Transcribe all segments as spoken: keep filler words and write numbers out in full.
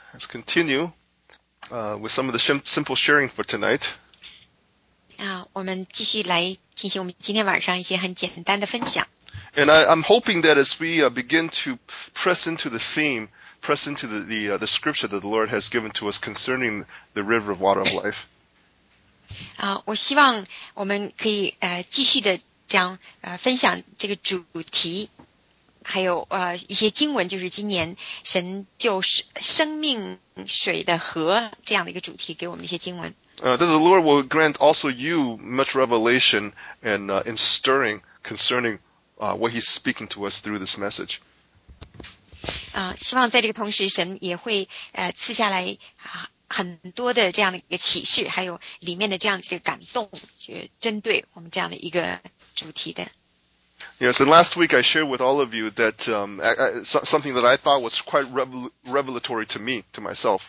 let's continue uh, with some of the sh- simple sharing for tonight. 啊，我们继续来进行我们今天晚上一些很简单的分享。 And I, I'm hoping that as we uh, begin to press into the theme, press into the the, uh, the scripture that the Lord has given to us concerning the river of water of life. 啊，我希望我们可以呃继续的这样呃分享这个主题，还有呃一些经文，就是今年神就是生命水的河这样的一个主题给我们一些经文。 Uh, that the Lord will grant also you much revelation and uh, and stirring concerning uh, what He's speaking to us through this message. 啊，希望在这个同时，神也会呃赐下来啊很多的这样的一个启示，还有里面的这样子的感动，就针对我们这样的一个主题的。 Yes, and last week I shared with all of you that um, I, I, something that I thought was quite revel- revelatory to me, to myself.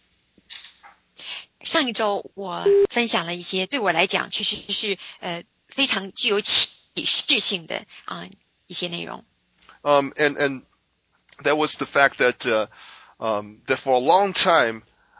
上一周我分享了一些对我来讲确实是呃非常具有启示性的啊、呃、一些内容。 Um, and and that was the fact that uh, um, that for a long time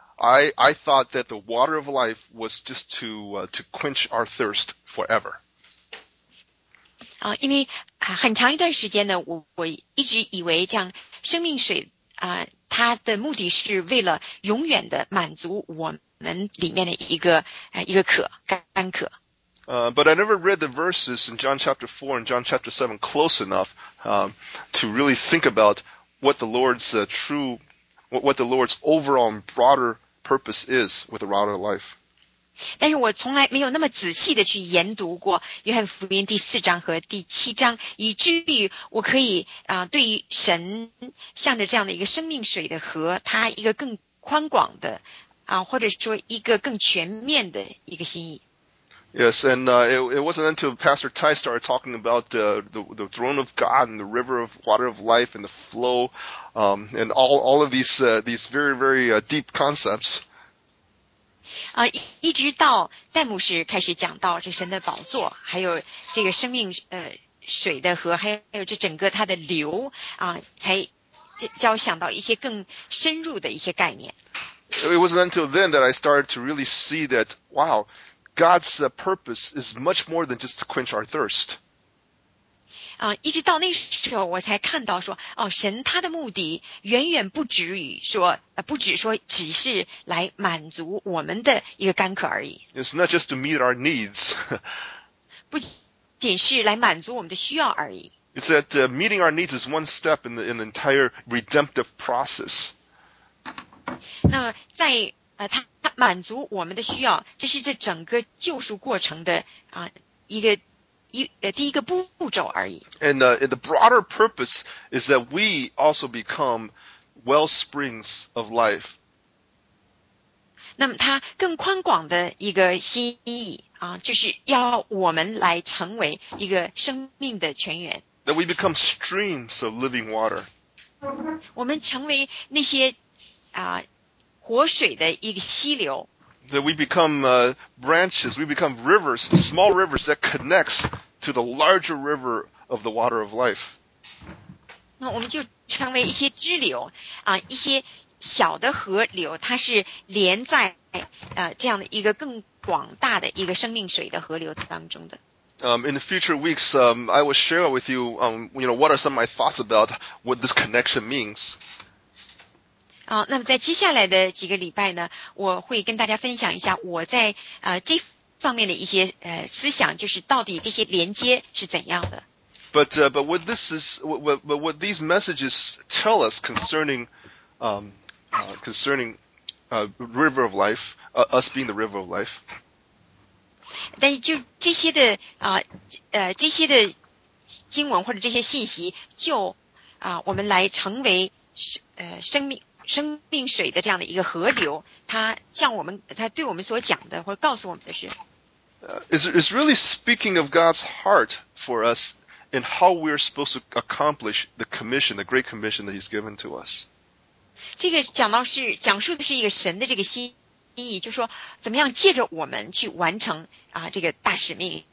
I I thought that the water of life was just to uh, to quench our thirst forever. 啊、呃，因为啊很长一段时间呢，我我一直以为这样生命水啊、呃，它的目的是为了永远的满足我们里面的一个呃一个渴干渴。 Uh, but I never read the verses in John chapter four and John chapter seven close enough um, to really think about what the Lord's uh, true, what, what the Lord's overall and broader purpose is with the water of life. 但是我从来没有那么仔细的去研读过约翰福音第四章和第七章，以至于我可以啊、呃，对于神向着这样的一个生命水的河，它一个更宽广的啊、呃，或者说一个更全面的一个心意。 Yes, and uh, it, it wasn't until Pastor Ty started talking about uh, the, the throne of God and the river of water of life and the flow, um, and all all of these uh, these very very uh, deep concepts. 啊、呃，一直到戴牧师开始讲到这神的宝座，还有这个生命呃水的河，还有这整个它的流啊、呃，才叫想到一些更深入的一些概念。 It wasn't until then that I started to really see that, wow, God's uh, purpose is much more than just to quench our thirst. 啊、呃，一直到那时候我才看到说，哦，神他的目的远远不止于说，呃，不止说只是来满足我们的一个干渴而已。 It's not just to meet our needs. 不仅是来满足我们的需要而已。 It's that uh, meeting our needs is one step in the in the entire redemptive process. 那么在呃，他满足我们的需要，这是这整个救赎过程的啊、呃、一个一呃第一个步骤而已。 And, uh, and the broader purpose is that we also become well springs of life. 那么它更宽广的一个心意啊，就是要我们来成为一个生命的泉源。 That we become streams of living water. 我们成为那些啊、呃、活水的一个溪流。 That we become uh, branches, we become rivers, small rivers that connects to the larger river of the water of life. 那我们就成为一些支流啊，一些小的河流，它是连在呃这样的一个更广大的一个生命水的河流当中的。 Um, in the future weeks, um, I will share with you, um, you know, what are some of my thoughts about what this connection means. 啊，那么在接下来的几个礼拜呢，我会跟大家分享一下我在呃这方面的一些呃思想，就是到底这些连接是怎样的。 But uh, but what this is, what, what, what these messages tell us concerning um, uh, concerning uh, river of life, uh, us being the river of life. 但是就这些的啊 呃, 呃这些的经文或者这些信息，就啊、呃、我们来成为呃生命。生命水的这样的一个河流，它向我们，它对我们所讲的或者告诉我们的是 uh, is is really speaking of God's heart for us and how we're supposed to accomplish the commission, the great commission that He's given to us. 这个讲到是讲述的是一个神的这个心意，就是说怎么样借着我们去完成啊这个大使命。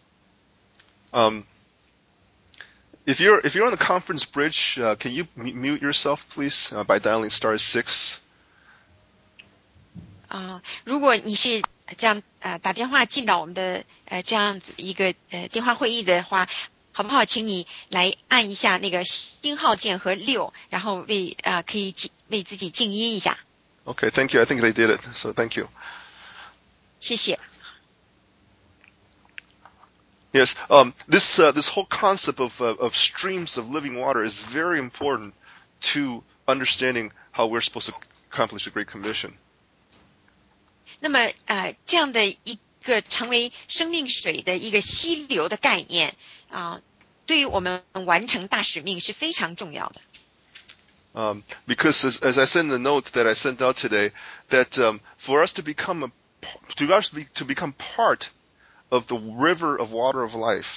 Um, if you're if you're on the conference bridge, uh, can you m- mute yourself, please, uh, by dialing star six? 啊、如果你是这样呃打电话进到我们的呃这样子一个呃电话会议的话，好不好？请你来按一下那个星号键和六，然后为啊、呃、可以为自己静音一下。 Okay, thank you. I think they did it. So thank you. 谢谢。 Yes, um, this uh, this whole concept of uh, of streams of living water is very important to understanding how we're supposed to accomplish the Great Commission. 那么呃这样的一个成为生命水的一个溪流的概念啊、呃，对于我们完成大使命是非常重要的。 Um, because as, as I said in the note that I sent out today, that um, for us to become a to us to, be, to become part of the river of water of life.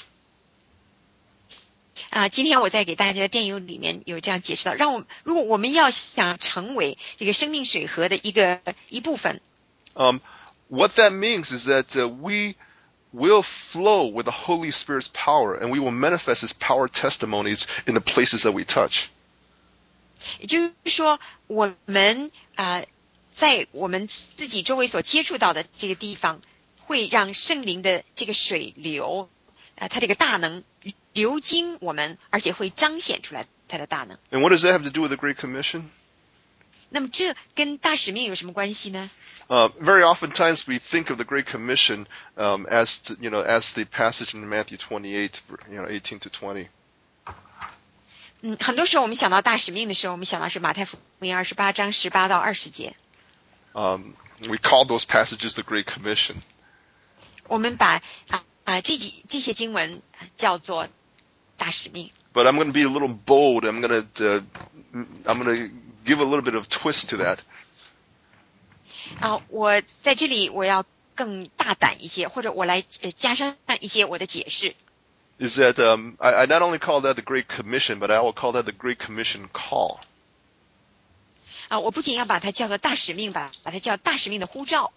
啊、呃，今天我在给大家的电邮里面有这样解释到，让我如果我们要想成为这个生命水河的一个一部分， Um, what that means is that uh, we will flow with the Holy Spirit's power, and we will manifest His power testimonies in the places that we touch. 也就是说，我们啊、呃，在我们自己周围所接触到的这个地方，会让圣灵的这个水流，啊、呃，它这个大能流经我们，而且会彰显出来它的大能。 And what does that have to do with the Great Commission? 那么这跟大使命有什么关系呢？ Uh, very oftentimes we think of the Great Commission um, as to, you know as the passage in Matthew twenty-eight, you know, eighteen to twenty. 嗯，很多时候我们想到大使命的时候，我们想到是马太福音二十八章十八到二十节。 Um, we call those passages the Great Commission. 我们把啊啊这几这些经文叫做大使命。 But I'm going to be a little bold. I'm going to uh, I'm going to give a little bit of twist to that. 啊，我在这里我要更大胆一些，或者我来呃加上一些我的解释。 Is that um, I, I not only call that the Great Commission, but I will call that the Great Commission call. 啊，我不仅要把它叫做大使命吧，把它叫大使命的呼召。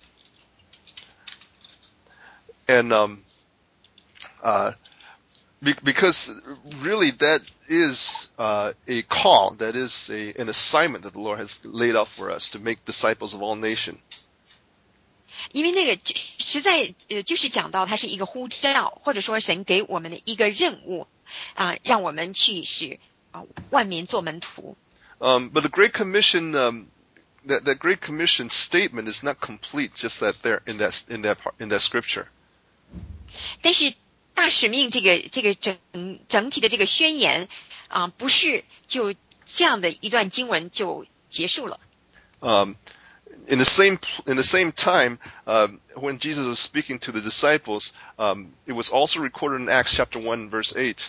And um, uh, be, because really that is uh, a call, that is a, an assignment that the Lord has laid out for us to make disciples of all nations. 因为那个实在呃就是讲到它是一个呼召，或者说神给我们的一个任务啊，让我们去使啊万民做门徒。 Um, but the Great Commission, um, that, that Great Commission statement is not complete just that there in that in that part, in that scripture. 但是大使命这个这个整整体的这个宣言啊，不是就这样的一段经文就结束了。 Um, in the same in the same time, uh, when Jesus was speaking to the disciples, um, it was also recorded in Acts chapter one verse eight.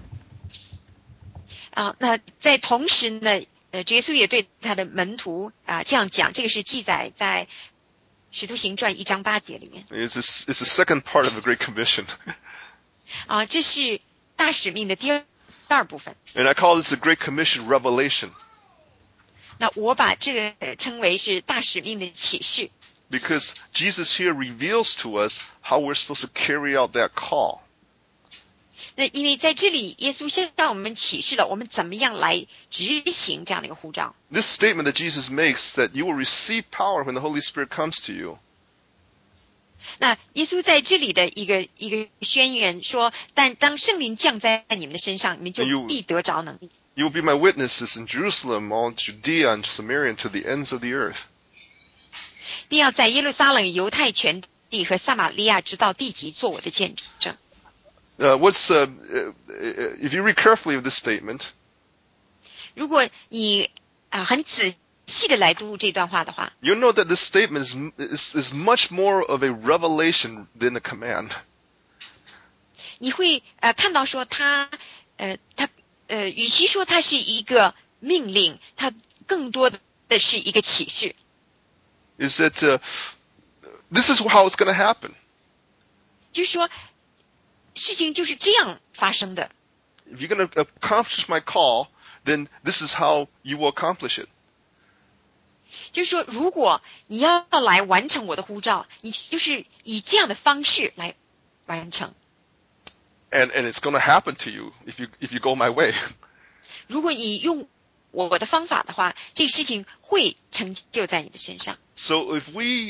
啊，那在同时呢，呃，耶稣也对他的门徒啊这样讲，这个是记载在《使徒行传》一章八节里面。 It's this, it's the second part of the Great Commission. 啊，这是大使命的第二第二部分。 And I call this the Great Commission revelation. 那我把这个称为是大使命的启示。 Because Jesus here reveals to us how we're supposed to carry out that call. 那因为在这里，耶稣向我们启示了我们怎么样来执行这样的一个呼召。 This statement that Jesus makes, that you will receive power when the Holy Spirit comes to you. 那耶稣在这里的一个一个宣言说，但当圣灵降在你们的身上，你们就必得着能力。 You will be my witnesses in Jerusalem, all Judea and Samaria, and to the ends of the earth. 必要在耶路撒冷、犹太全地和撒玛利亚直到地极做我的见证。 Uh, what's uh, if you read carefully of this statement, 如果你啊、呃、很仔细的来读这段话的话， you'll know that this statement is, is is much more of a revelation than a command. 你会呃看到说他呃他呃与其说它是一个命令，它更多的是一个启示。 Is that uh, this is how it's going to happen. 就是说事情就是这样发生的。 If you're going to accomplish my call, then this is how you will accomplish it. 就是说，如果你要来完成我的呼召，你就是以这样的方式来完成。 And and it's going to happen to you if you if you go my way. 如果你用我的方法的话，这个事情会成就在你的身上。 So if we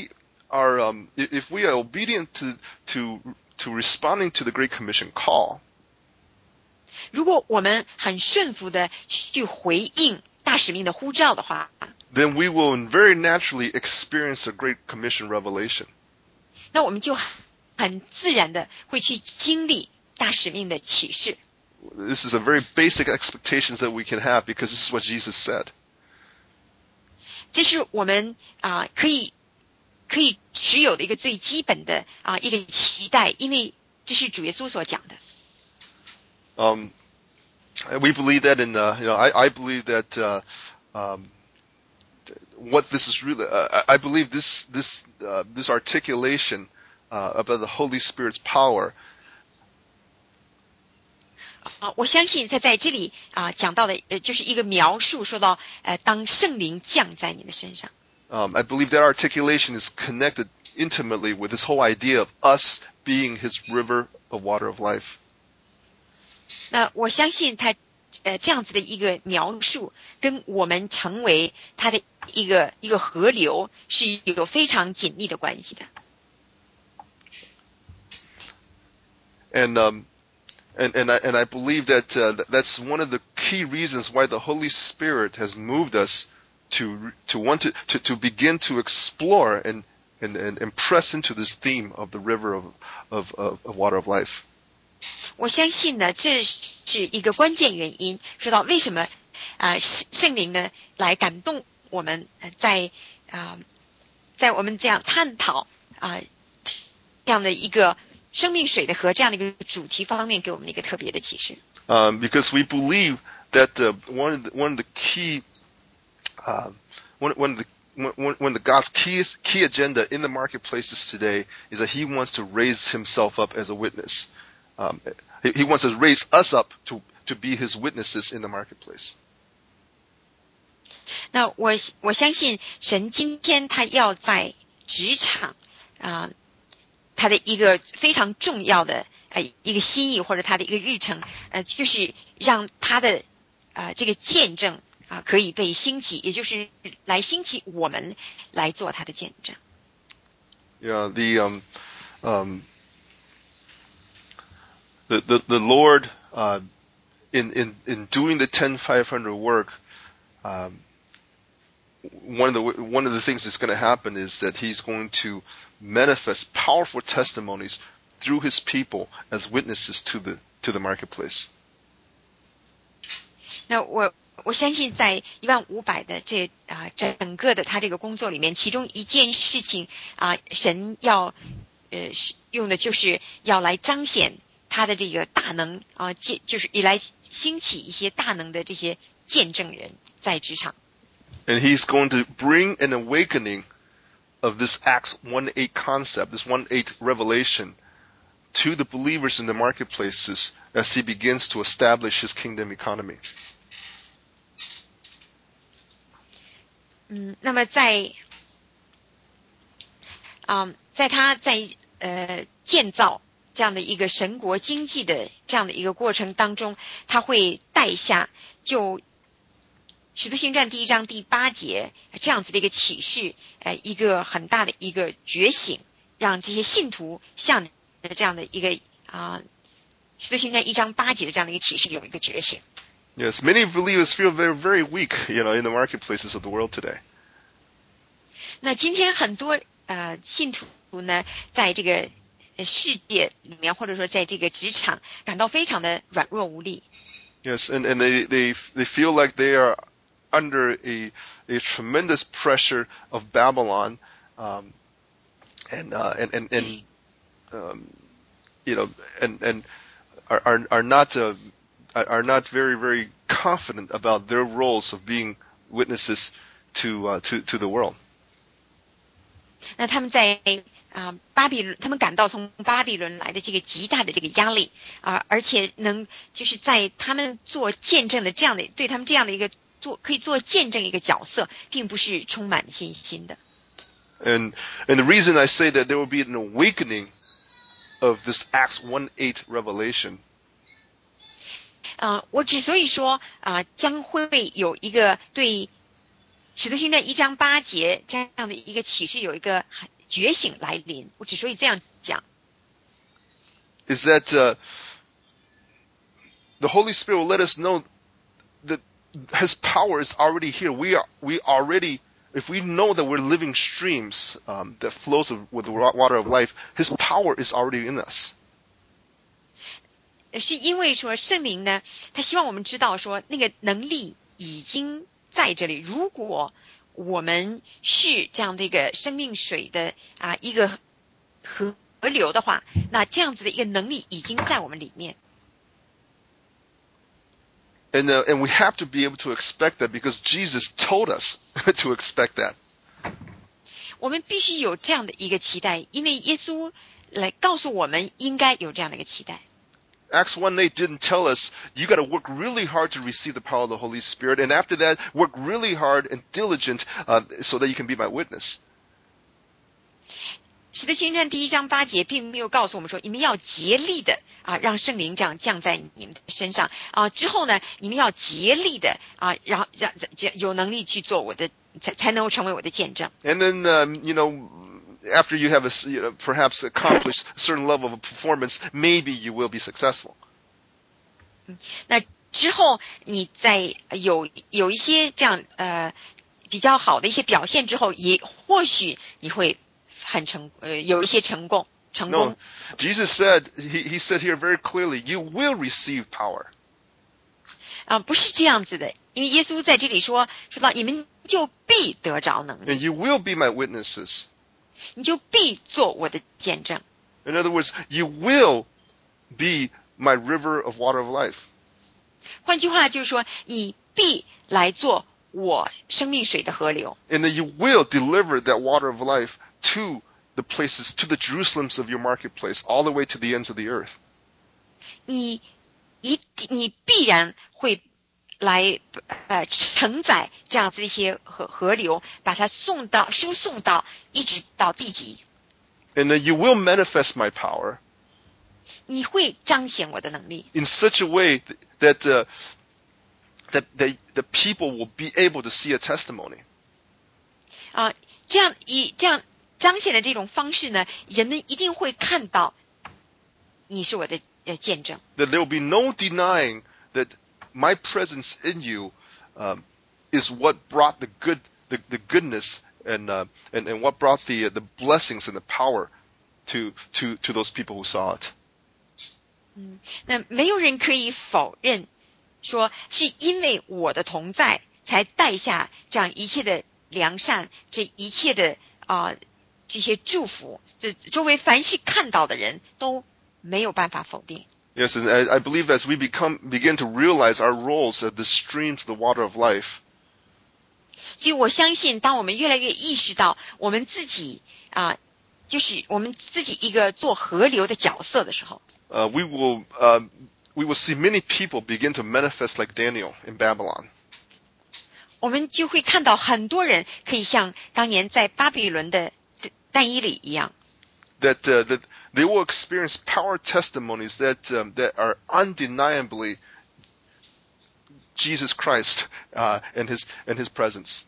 are um, if we are obedient to to to responding to the Great Commission call, 如果我们很顺服的去回应大使命的呼召的话， then we will very naturally experience a Great Commission revelation. 那我们就很自然的会去经历大使命的启示。 This is a very basic expectations that we can have because this is what Jesus said. 这是我们啊、呃、可以可以持有的一个最基本的啊、呃、一个期待，因为这是主耶稣所讲的。 Um, we believe that in uh, you know I, I believe that uh, um, what this is really uh, I believe this this uh, this articulation uh, about the Holy Spirit's power. 啊，我相信在在这里啊讲到的，呃，就是一个描述，说到呃，当圣灵降在你的身上。 Um, I believe that articulation is connected intimately with this whole idea of us being His river of water of life. 那我相信他呃这样子的一个描述，跟我们成为他的一个一个河流是有非常紧密的关系的。 And um, and and I and I believe that uh, that's one of the key reasons why the Holy Spirit has moved us to to want to to, to begin to explore and, and and and press into this theme of the river of of of, of water of life. 我相信呢，这是一个关键原因，说到为什么啊、呃、圣灵呢来感动我们，呃、在啊、呃、在我们这样探讨啊、呃、这样的一个生命水的河这样的一个主题方面，给我们一个特别的启示。 Um, because we believe that uh, one of the, one of the key uh, one one of the When, when the God's key, key agenda in the marketplaces today is that He wants to raise Himself up as a witness. Um, he, he wants to raise us up to, to be His witnesses in the marketplace. 那我我相信神今天他要在职场啊、呃，他的一个非常重要的呃一个心意或者他的一个日程，呃，就是让他的呃这个见证。啊，可以被兴起，也就是来兴起我们来做他的见证。 Yeah, the um, um, the the the Lord uh, in in in doing the ten five hundred work, um, one of the one of the things that's going to happen is that He's going to manifest powerful testimonies through His people as witnesses to the to the marketplace. 那我。我相信在一万五百的这啊、呃、整个的他这个工作里面，其中一件事情啊、呃，神要呃用的就是要来彰显他的这个大能啊，见、呃、就是以来兴起一些大能的这些见证人在职场。 And He's going to bring an awakening of this Acts one eight concept, this one eight revelation, to the believers in the marketplaces as He begins to establish His kingdom economy. 嗯，那么在，嗯，在他在呃建造这样的一个神国经济的这样的一个过程当中，他会带下就使徒行传第一章第八节这样子的一个启示，呃，一个很大的一个觉醒，让这些信徒向这样的一个啊、呃，使徒行传一章八节的这样的一个启示有一个觉醒。 Yes, many believers feel they're very weak, you know, in the marketplaces of the world today. 那今天很多呃信徒呢，在这个世界里面，或者说在这个职场，感到非常的软弱无力。 Yes, and and they they they feel like they are under a a tremendous pressure of Babylon, um, and uh, and and and um, you know, and and are are are not uh, are not very very confident about their roles of being witnesses to uh, to to the world. 那他们在啊、呃、巴比伦，他们感到从巴比伦来的这个极大的这个压力啊、呃，而且能就是在他们做见证的这样的对他们这样的一个做可以做见证一个角色，并不是充满信心的。 And and the reason I say that there will be an awakening of this Acts one eight revelation. 啊、呃，我之所以说啊、呃，将会有一个对使徒行传一章八节这样的一个启示有一个觉醒来临。我之所以这样讲 is that uh, the Holy Spirit will let us know that His power is already here. We are we already, if we know that we're living streams um, that flows with the water of life, His power is already in us. 是因为说圣灵呢，他希望我们知道说那个能力已经在这里。如果我们是这样的一个生命水的啊一个河流的话，那这样子的一个能力已经在我们里面。 And uh, and we have to be able to expect that because Jesus told us to expect that. 我们必须有这样的一个期待，因为耶稣来告诉我们应该有这样的一个期待。 Acts one eight didn't tell us you got to work really hard to receive the power of the Holy Spirit, and after that, work really hard and diligent uh, so that you can be my witness. 使徒行传第一章八节并没有告诉我们说，你们要竭力的啊，让圣灵这样降在你们的身上啊。之后呢，你们要竭力的啊，让让有能力去做我的，才才能够成为我的见证。 And then, um, you know, after you have a, you know, perhaps accomplished a certain level of performance, maybe you will be successful. 那之后，你在有有一些这样呃比较好的一些表现之后，也或许你会。很成呃有一些成功成功。 No, Jesus said he he said here very clearly, you will receive power. 啊，不是这样子的，因为耶稣在这里说说到你们就必得着能力。 And you will be my witnesses. 你就必做我的见证。 In other words, you will be my river of water of life. 换句话就是说，你必来做我生命水的河流。 And then you will deliver that water of life to the places, to the Jerusalems of your marketplace, all the way to the ends of the earth. 你一你必然会来呃承载这样子一些河河流，把它送到输送到一直到地极。 And then you will manifest my power. 你会彰显我的能力。 In such a way that uh, that that the people will be able to see a testimony. 啊，这样以这样。彰显的这种方式呢，人们一定会看到你是我的呃见证。 That there will be no denying that my presence in you um, is what brought the good, the, the goodness, and, uh, and and what brought the uh, the blessings and the power to to to those people who saw it. 嗯，那没有人可以否认说是因为我的同在，才带下这样一切的良善，这一切的啊。呃这些祝福，这周围凡是看到的人都没有办法否定。 Yes, and I, I believe as we become begin to realize our roles as the streams, the water of life. 所以我相信，当我们越来越意识到我们自己啊、呃，就是我们自己一个做河流的角色的时候， uh, we will uh, we will see many people begin to manifest like Daniel in Babylon. 我们就会看到很多人可以像当年在巴比伦的。但以理一样 that uh, that they will experience power testimonies that um, that are undeniably Jesus Christ uh, and his and his presence.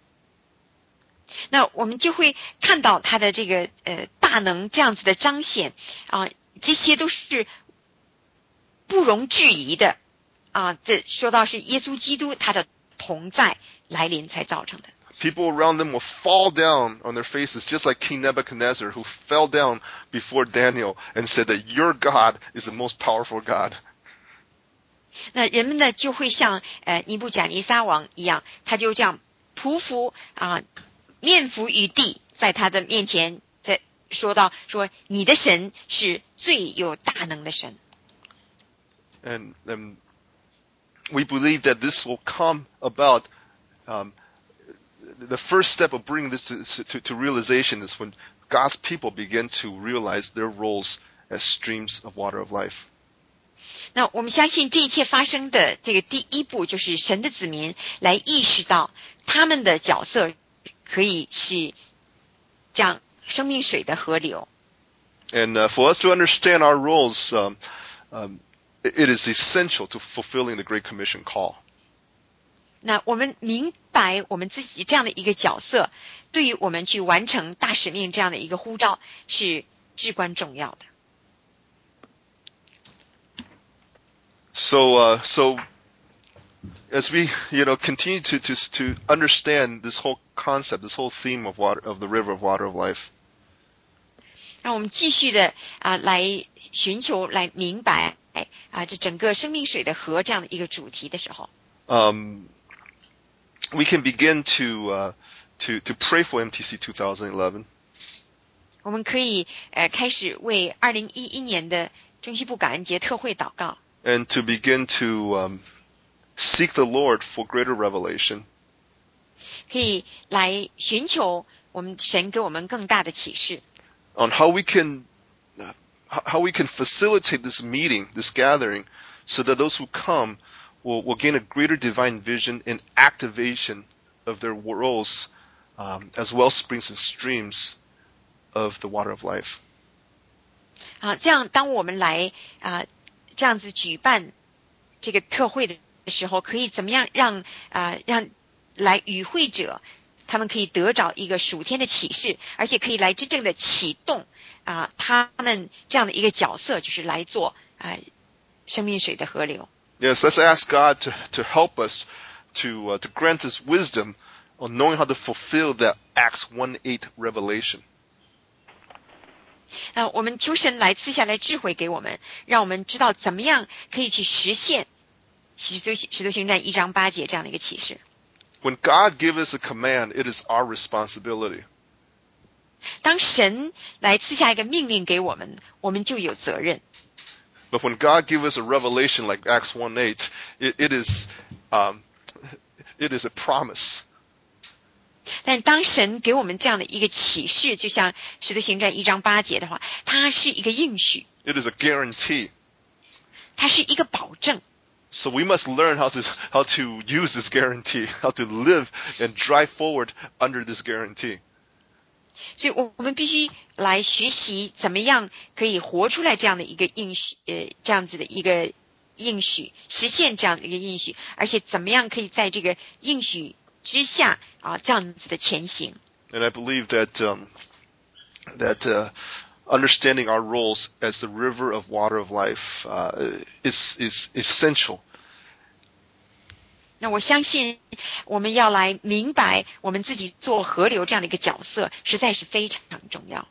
那我们就会看到他的这个呃大能这样子的彰显啊，这些都是不容置疑的啊。这说到是耶稣基督他的同在来临才造成的。 People around them will fall down on their faces, just like King Nebuchadnezzar, who fell down before Daniel and said that your God is the most powerful God. 那人们呢就会像呃尼布甲尼撒王一样，他就这样匍匐啊，面伏于地，在他的面前，在说到说你的神是最有大能的神。 And, and we believe that this will come about. Um, The first step of bringing this to, to, to realization is when God's people begin to realize their roles as streams of water of life. 那我们相信这一切发生的这个第一步，就是神的子民来意识到他们的角色可以是这样生命水的河流。 And uh, for us to understand our roles, um, um, it is essential to fulfilling the Great Commission call. 那我们明白我们自己这样的一个角色， 对于我们去完成大使命这样的一个呼召是至关重要的。 So, uh, so as we, you know, continue to, to, to understand this whole concept, this whole theme of water, of the river of water of life. 让我们继续的啊来寻求来明白啊这整个生命水的河这样的一个主题的时候， Um, we can begin to, uh, to, to pray for M T C twenty eleven. 我们可以呃开始为二零一一年的中西部感恩节特会祷告。 And to begin to, um, seek the Lord for greater revelation. 可以来寻求我们神给我们更大的启示。 On how we can, uh, how we can facilitate this meeting, this gathering, so that those who come will, will gain a greater divine vision and activation of their roles, um, as well springs and streams of the water of life. 啊，这样当我们来啊这样子举办这个特会的时候，可以怎么样让啊让来与会者他们可以得着一个属天的启示，而且可以来真正的启动啊他们这样的一个角色，就是来做啊生命水的河流。 Yes, let's ask God to, to help us to, uh, to grant us wisdom on knowing how to fulfill that Acts one eight revelation. 啊，我们求神来赐下来智慧给我们，让我们知道怎么样可以去实现使徒使徒行传一章八节这样的一个启示。 When God gives us a command, it is our responsibility. 当神来赐下一个命令给我们，我们就有责任。 But when God gives us a revelation like Acts one eight, it, it is, um, it is a promise. 但当神给我们这样的一个启示，就像使徒行传一章八节的话，它是一个应许， It is a guarantee. 它是一个保证。 So we must learn how to, how to use this guarantee, how to live and drive forward under this guarantee. 所以我们必须来学习怎么样可以活出来这样的一个应许，呃，这样子的一个应许，实现这样的一个应许，而且怎么样可以在这个应许之下啊，这样子的前行。 And I believe that, um, that, uh, understanding our roles as the river of water of life, uh, is, is essential. 那我相信我们要来明白我们自己做河流这样的一个角色实在是非常重要。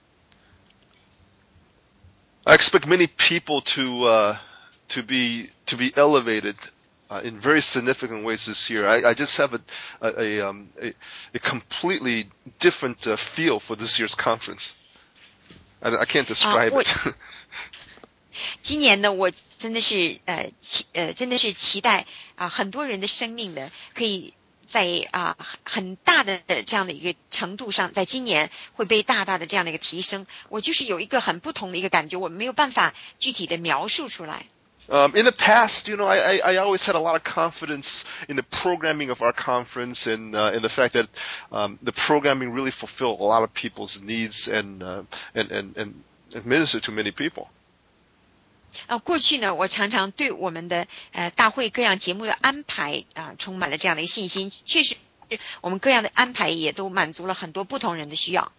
I expect many people to, uh, to be, to be elevated, uh, in very significant ways this year. I, I just have a, a, a, um, a, a completely different, uh, feel for this year's conference. I, I can't describe Uh, it. 今年呢，我真的是呃期呃真的是期待啊、很多人的生命呢，可以在啊、很大的这样的一个程度上，在今年会被大大的这样的一个提升。我就是有一个很不同的一个感觉，我没有办法具体的描述出来。 Um, in the past, you know, I, I, I always had a lot of confidence in the programming of our conference and uh, in the fact that um, the programming really fulfilled a lot of people's needs and, uh, and, and, and, and ministered to many people. 啊，过去呢，我常常对我们的呃大会各样节目的安排啊、充满了这样的一个信心。确实，我们各样的安排也都满足了很多不同人的需要。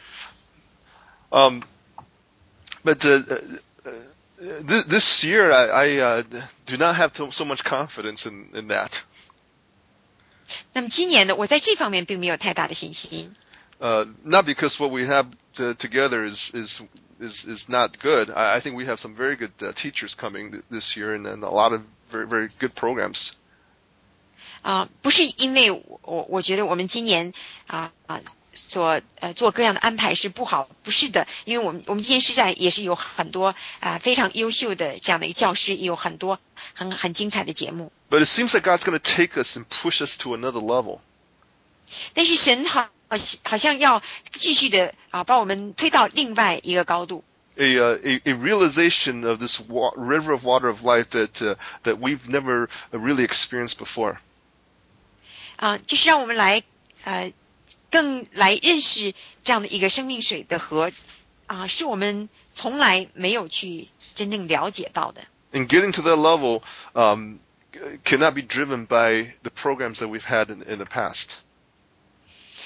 Um, but uh, uh, this, this year, I, I uh, do not have to, so much confidence in, in that. 那么今年呢，我在这方面并没有太大的信心。 Uh, not because what we have to, together is, is is is not good. I, I think we have some very good uh, teachers coming th- this year, and, and a lot of very very good programs. 啊、不是因为我我我觉得我们今年啊啊、所呃做各样的安排是不好，不是的，因为我们我们今年实在也是有很多啊、非常优秀的这样的一个教师，也有很多很很精彩的节目。 But it seems like God's going to take us and push us to another level. 但是神好好像要继续的啊把我们推到另外一个高度。 A, uh, a a realization of this wa- river of water of life that uh, that we've never really experienced before. 啊，就是让我们来呃更来认识这样的一个生命水的河啊，是我们从来没有去真正了解到的。 And getting to that level um, cannot be driven by the programs that we've had in, in the past.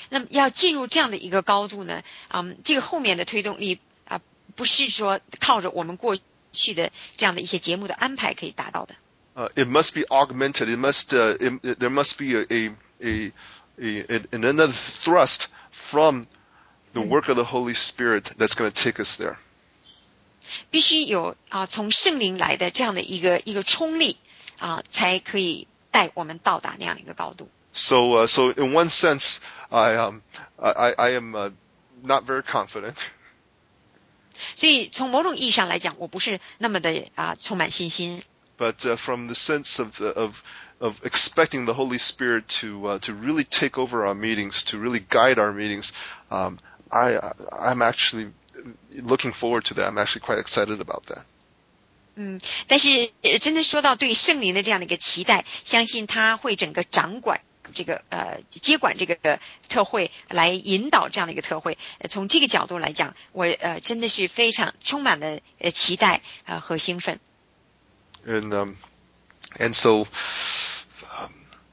那么要进入这样的一个高度呢，嗯，这个后面的推动力啊、呃，不是说靠着我们过去的这样的一些节目的安排可以达到的。 Uh, it must be augmented. It must. Uh, it, it, there must be a a, a a another thrust from the work of the Holy Spirit that's going to take us there. 必须有啊，从圣灵来的这样的一个一个冲力啊，才可以带我们到达那样的一个高度。 So, uh, so in one sense, I um, I, I am uh, not very confident. 所以从某种意义上来讲，我不是那么的啊充满信心。 But uh, from the sense of the, of of expecting the Holy Spirit to uh, to really take over our meetings, to really guide our meetings, um, I I'm actually looking forward to that. I'm actually quite excited about that. 嗯，但是真的说到对圣灵的这样的一个期待，相信他会整个掌管这个呃接管这个特会，来引导这样的一个特会。呃、从这个角度来讲，我呃真的是非常充满了呃期待啊、呃、和兴奋。 And um, and so um,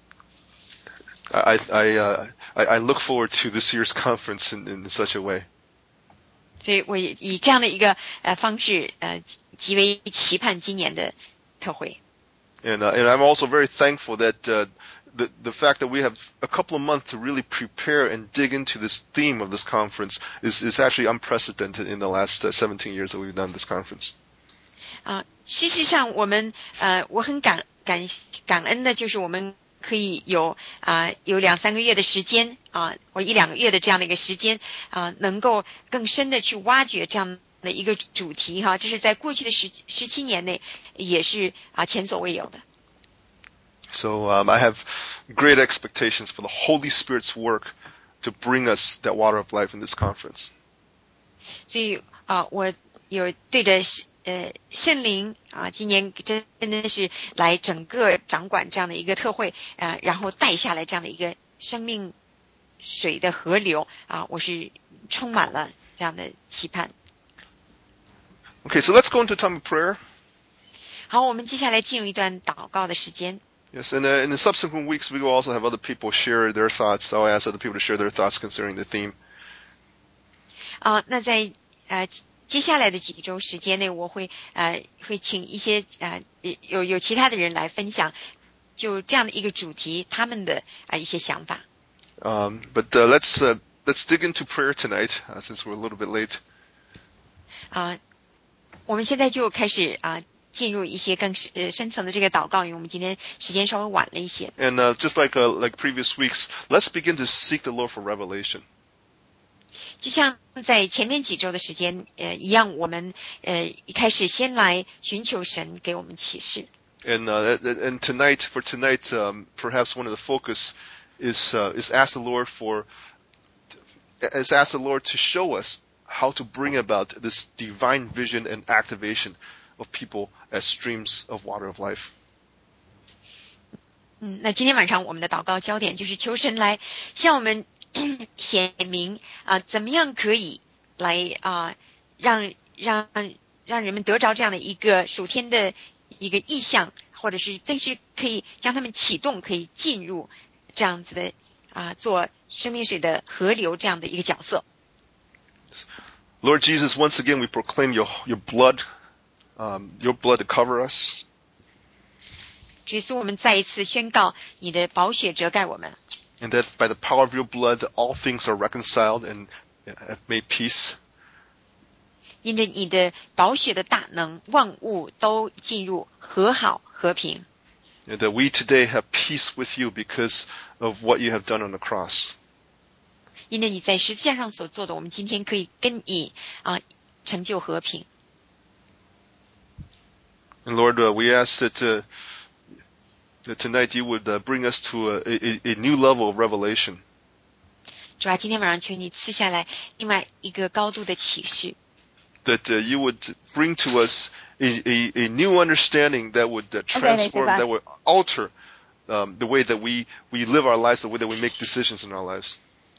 I I, uh, I I look forward to this year's conference in, in such a way. 所以我也以这样的一个呃方式呃极为期盼今年的特会。 And uh, and I'm also very thankful that uh, the the fact that we have a couple of months to really prepare and dig into this theme of this conference is is actually unprecedented in the last uh, seventeen years that we've done this conference. 啊，事实上我们呃我很感感感恩的就是我们可以有啊、呃、有两三个月的时间啊，或一两个月的这样的一个时间啊，能够更深的去挖掘这样的一个主题哈，这是在过去的十十七年内也是啊前所未有的。 So um, I have great expectations for the Holy Spirit's work to bring us that water of life in this conference. 所以啊，我有对着呃圣灵啊，今年真的是来整个掌管这样的一个特会啊，然后带下来这样的一个生命水的河流啊，我是充满了这样的期盼。 Okay, so let's go into time of prayer. 好，我们接下来进入一段祷告的时间。 Yes, and uh, in the subsequent weeks, we will also have other people share their thoughts. I'll ask other people to share their thoughts concerning the theme. 啊，那在呃接下来的几周时间内，我会呃会请一些呃有有其他的人来分享，就这样的一个主题，他们的啊、呃、一些想法。 Um, but uh, let's uh, let's dig into prayer tonight, uh, since we're a little bit late. 啊，我们现在就开始啊。进入一些更呃深层的这个祷告，因为我们今天时间稍微晚了一些。 And uh, just like uh, like previous weeks, let's begin to seek the Lord for revelation. 就像在前面几周的时间呃一样，我们呃一开始先来寻求神给我们启示。 And uh, and tonight, for tonight, um, perhaps one of the focus is uh, is ask the Lord for is ask the Lord to show us how to bring about this divine vision and activation of people as streams of water of life. 嗯，那今天晚上我们的祷告焦点就是求神来向我们显明啊、呃，怎么样可以来啊、呃、让让让人们得着这样的一个属天的一个意象，或者是真是可以将他们启动，可以进入这样子的啊、呃、做生命水的河流这样的一个角色。 Lord Jesus, once again we proclaim your your blood, um, your blood to cover us. 耶稣，我们再一次宣告你的宝血遮盖我们。 And that by the power of your blood, all things are reconciled and have made peace. 因着你的宝血的大能，万物都进入和好和平。 And that we today have peace with you because of what you have done on the cross. 因着你在十字架上所做的，我们今天可以跟你啊、呃、成就和平。 And Lord, uh, we ask that, uh, that tonight you would uh, bring us to a, a, a new level of revelation. 主啊，今天晚上求你赐下来另外一个高度的启示。 That uh, you would bring to us a, a, a new understanding that would uh, transform, okay, that would alter um, the way that we, we live our lives, the way that we make decisions in our lives.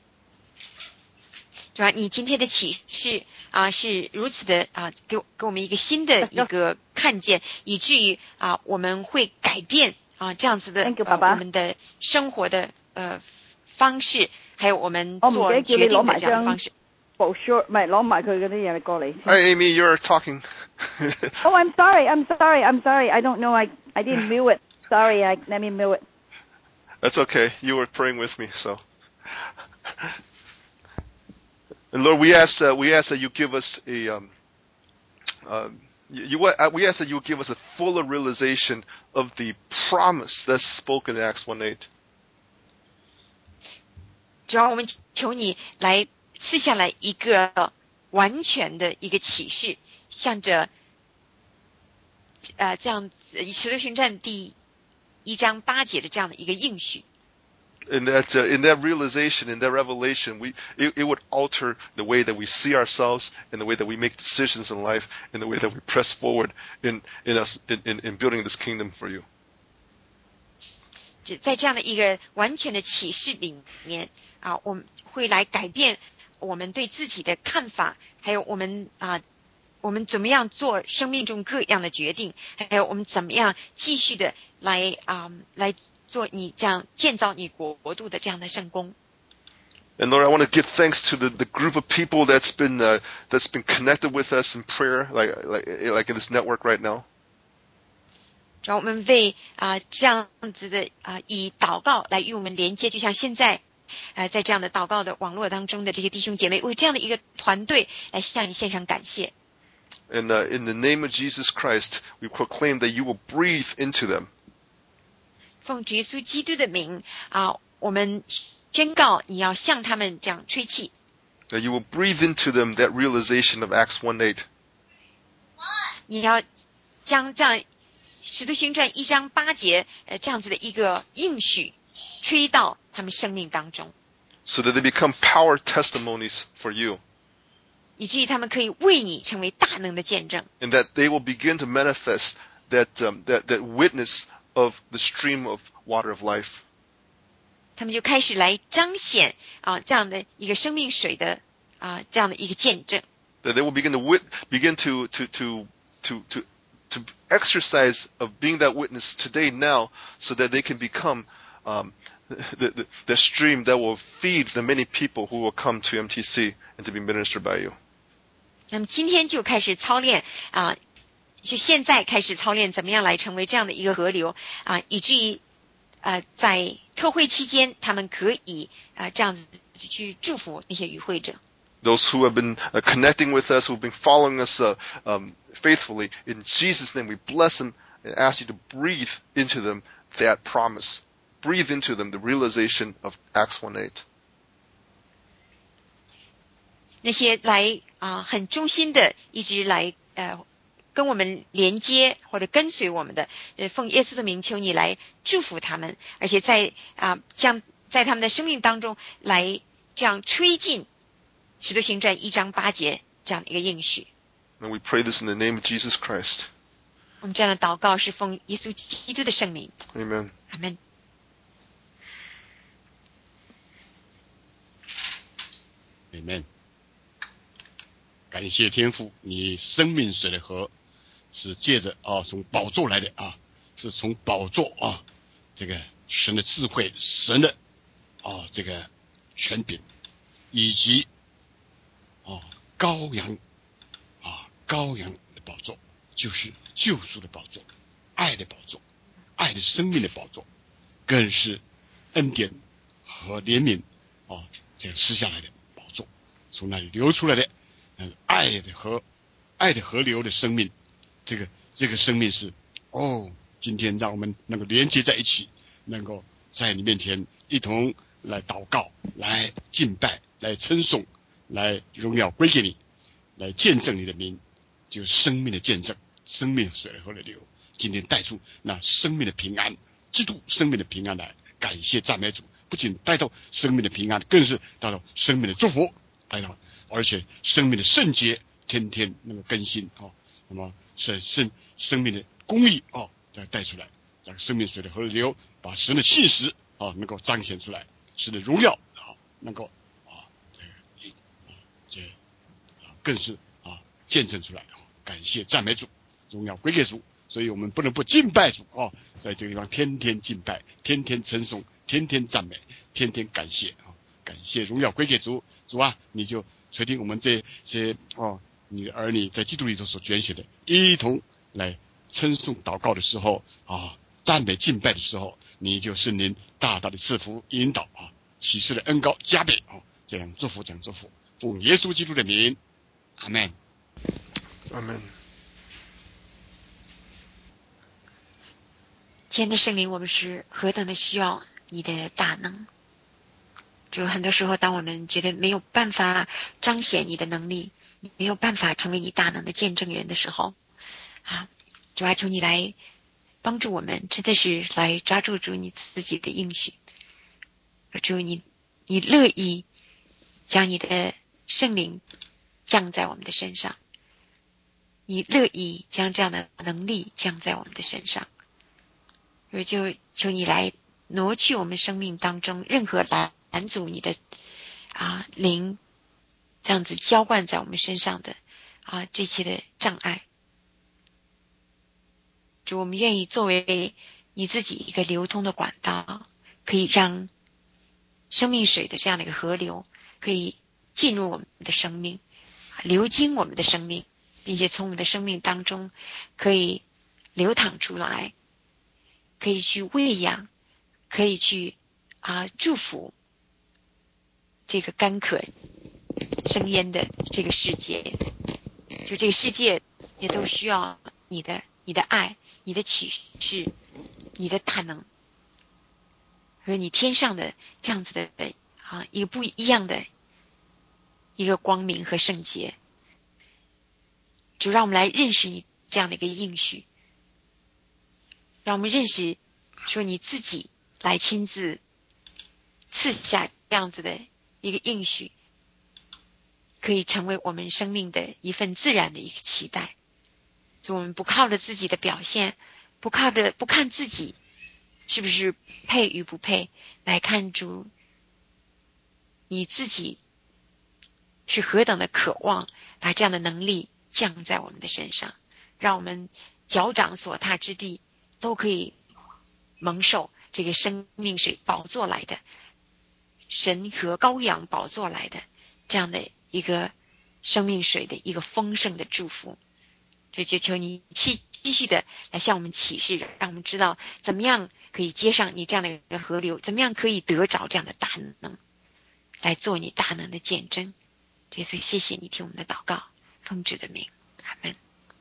主啊，你今天的启示啊是如此的啊，给给我们一个新的一个看见，以至于啊我们会改变啊这样子的、呃、我们的生活的呃方式， 还有我们做决定的这样的方式。 brochure 唔係攞埋佢嗰啲嘢過嚟。 Hi Amy, you're talking. Oh, I'm sorry. I'm sorry. I'm sorry. I don't know. I I didn't mute it. Sorry. I let me mute it. That's okay. You were praying with me, so. And Lord, we ask that we ask that you give us a um, uh, you, you we ask that you give us a fuller realization of the promise that's spoken in Acts one eight. 主要我们求你来赐下来一个完全的一个启示，向着呃这样子使徒行传第一章八节的这样的一个应许。 In that, uh, in that realization, in that revelation, we it, it would alter the way that we see ourselves, and the way that we make decisions in life, and the way that we press forward in in us in, in, in building this kingdom for you. 在这样的一个完全的启示里面啊，我们会来改变我们对自己的看法，还有我们啊，我们怎么样做生命中各样的决定，还有我们怎么样继续的来啊来。做你这样建造你国度的这样的圣工。 And Lord, I want to give thanks to the, the group of people that's been uh, that's been connected with us in prayer, like like like in this network right now. 让我们为啊、呃、这样子的啊、呃、以祷告来与我们连接，就像现在呃在这样的祷告的网络当中的这些弟兄姐妹，为这样的一个团队来向你献上感谢。 And uh, in the name of Jesus Christ, we proclaim that you will breathe into them. 奉主耶稣基督的名啊，我们宣告你要向他们这样吹气。 That you will breathe into them that realization of Acts one eight. 你要将这样使徒行传一章八节呃这样子的一个应许吹到他们生命当中。 So that they become power testimonies for you. 以至于他们可以为你成为大能的见证。 And that they will begin to manifest that um, that that witness of the stream of water of life. 他们就开始来彰显啊这样的一个生命水的啊这样的一个见证。 That they will begin to wit- begin to to to to to to exercise of being that witness today now, so that they can become um, the, the the stream that will feed the many people who will come to M T C and to be ministered by you. 那么今天就开始操练啊。就现在开始操练怎么样来成为这样的一个河流啊，以至于呃在特会期间他们可以啊这样子去祝福那些与会者。 Those who have been uh, connecting with us, who have been following us uh, um, faithfully, in Jesus' name we bless them and ask you to breathe into them that promise. Breathe into them the realization of Acts one eight. 那些来啊很忠心的一直来呃跟我们连接或者跟随我们的，呃，奉耶稣的名求你来祝福他们，而且在啊，将在他们的生命当中来这样吹进使徒行传一章八节这样的一个应许。 And we pray this in the name of Jesus Christ. 我们这样的祷告是奉耶稣基督的圣名。 Amen. 阿们。 Amen. 感谢天父，你生命水的河是借着啊从宝座来的啊，是从宝座啊这个神的智慧，神的啊这个权柄，以及啊羔羊啊羔羊的宝座，就是救赎的宝座，爱的宝座，爱的生命的宝座，更是恩典和怜悯啊这样施下来的宝座，从那里流出来的嗯爱的河爱的河流的生命。这个这个生命是哦，今天让我们能够连接在一起，能够在你面前一同来祷告，来敬拜，来称颂，来荣耀归给你，来见证你的名，就是生命的见证，生命水的河的流。今天带出那生命的平安，基督生命的平安来，感谢赞美主，不仅带到生命的平安，更是带到生命的祝福，带到而且生命的圣洁，天天能够更新啊。那么是生生命的公义啊，再带出来，让生命水的河流，把神的信实啊能够彰显出来，神的荣耀啊能够啊这个啊这啊更是啊见证出来。感谢赞美主，荣耀归给主，所以我们不能不敬拜主啊，在这个地方天天敬拜，天天称颂，天天赞美，天天感谢啊， 感谢荣耀归给主。主啊，你就垂听我们这些哦，你的儿女在基督里头所捐献的，一同来称颂祷告的时候啊，赞美敬拜的时候，你就圣灵大大的赐福引导啊，启示的恩膏加倍啊，这样祝福，这样祝福，奉耶稣基督的名，阿们， 阿门。 亲爱的圣灵，我们是何等的需要你的大能。就很多时候，当我们觉得没有办法彰显你的能力，没有办法成为你大能的见证人的时候，啊，主啊，求你来帮助我们，真的是来抓住住你自己的应许。主，你你乐意将你的圣灵降在我们的身上，你乐意将这样的能力降在我们的身上，就求你来挪去我们生命当中任何拦阻你的啊灵这样子浇灌在我们身上的啊这些的障碍。主，我们愿意作为你自己一个流通的管道，可以让生命水的这样的一个河流可以进入我们的生命，流经我们的生命，并且从我们的生命当中可以流淌出来，可以去喂养，可以去啊祝福这个干渴生烟的这个世界。就这个世界也都需要你的你的爱，你的启示，你的大能，和你天上的这样子的啊一个不一样的一个光明和圣洁。就让我们来认识你这样的一个应许，让我们认识说你自己来亲自赐下这样子的一个应许，可以成为我们生命的一份自然的一个期待。就我们不靠着自己的表现，不靠着不看自己是不是配与不配，来看主你自己是何等的渴望把这样的能力降在我们的身上，让我们脚掌所踏之地都可以蒙受这个生命水宝座来的，神和羔羊宝座来的这样的一个生命水的一个丰盛的祝福。就就求你继继续的来向我们启示，让我们知道怎么样可以接上你这样的一个河流，怎么样可以得着这样的大能，来做你大能的见证。耶稣，谢谢你听我们的祷告，奉主的名，阿们。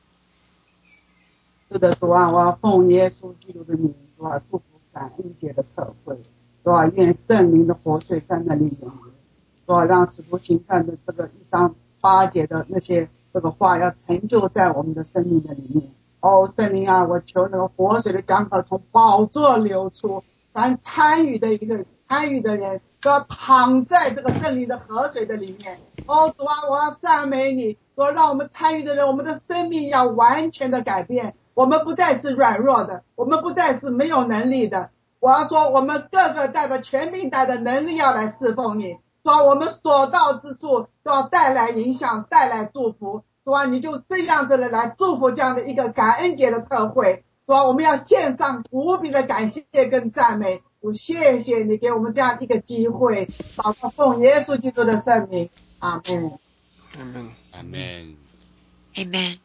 是的，主啊，我要奉耶稣基督的名，主啊，祝福感恩节的特会，主啊，愿圣灵的活水在那里涌流，主啊，让使徒行传的这个一章八节的那些这个话要成就在我们的生命的里面。哦，圣灵啊，我求那个活水的江河从宝座流出，凡参与的一个参与的人都要躺在这个圣灵的河水的里面。哦，主啊，我要赞美你，主啊，让我们参与的人，我们的生命要完全的改变，我们不再是软弱的，我们不再是没有能力的。我要说，我们各个带着全民带的能力要来侍奉你，主啊，我们所到之处都要带来影响，带来祝福。主啊，你就这样子的来祝福这样的一个感恩节的特会。主啊，我们要献上无比的感谢跟赞美。主，谢谢你给我们这样一个机会，祷告奉耶稣基督的圣名，阿们。 阿门， 阿门， 阿门。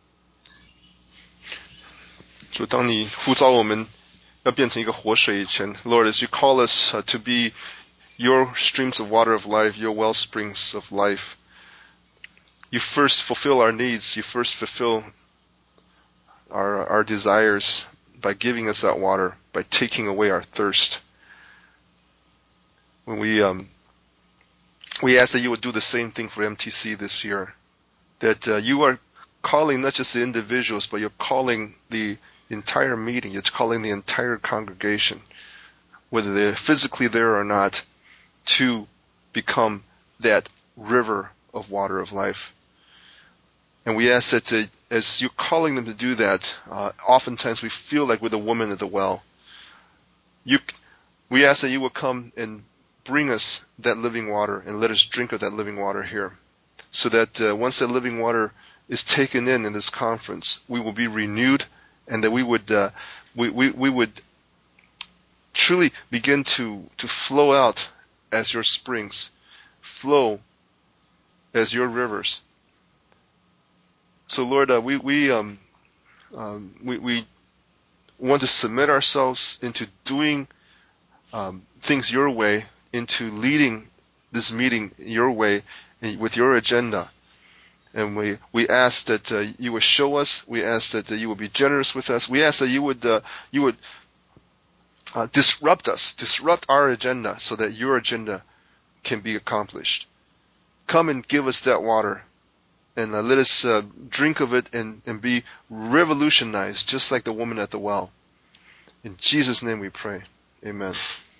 主，当你呼召我们要变成一个活水以前 ，Lord, as you call us、uh, to be your streams of water of life, your well springs of life, you first fulfill our needs. You first fulfill our our desires by giving us that water, by taking away our thirst. When we um we ask that you would do the same thing for M T C this year, that uh, you are calling not just the individuals, but you're calling the entire meeting, you're calling the entire congregation, whether they're physically there or not, to become that river of water of life. And we ask that uh, as you're calling them to do that, uh, oftentimes we feel like we're the woman at the well. You, we ask that you will come and bring us that living water and let us drink of that living water here, so that uh, once that living water is taken in in this conference, we will be renewed, and that we would uh, we, we we would truly begin to to flow out as your springs, flow as your rivers. So Lord, uh, we we um um we we want to submit ourselves into doing um, things your way, into leading this meeting your way with your agenda. And we, we ask that uh, you would show us. We ask that uh, you would be generous with us. We ask that you would uh, you would uh, disrupt us, disrupt our agenda, so that your agenda can be accomplished. Come and give us that water, and uh, let us uh, drink of it and, and be revolutionized, just like the woman at the well. In Jesus' name we pray. Amen.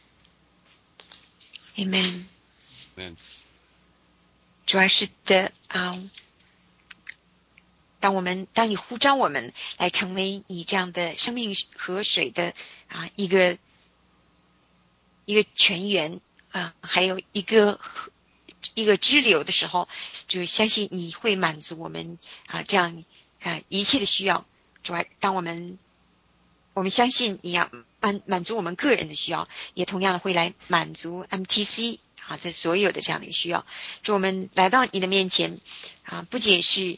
Amen. Amen. 主要是的啊、嗯，当我们当你呼召我们来成为你这样的生命河水的啊一个一个泉源啊，还有一个一个支流的时候，就相信你会满足我们啊这样啊一切的需要。主要当我们我们相信你要满满足我们个人的需要，也同样的会来满足 M T C 啊这所有的这样的一个需要。主，我们来到你的面前啊，不仅是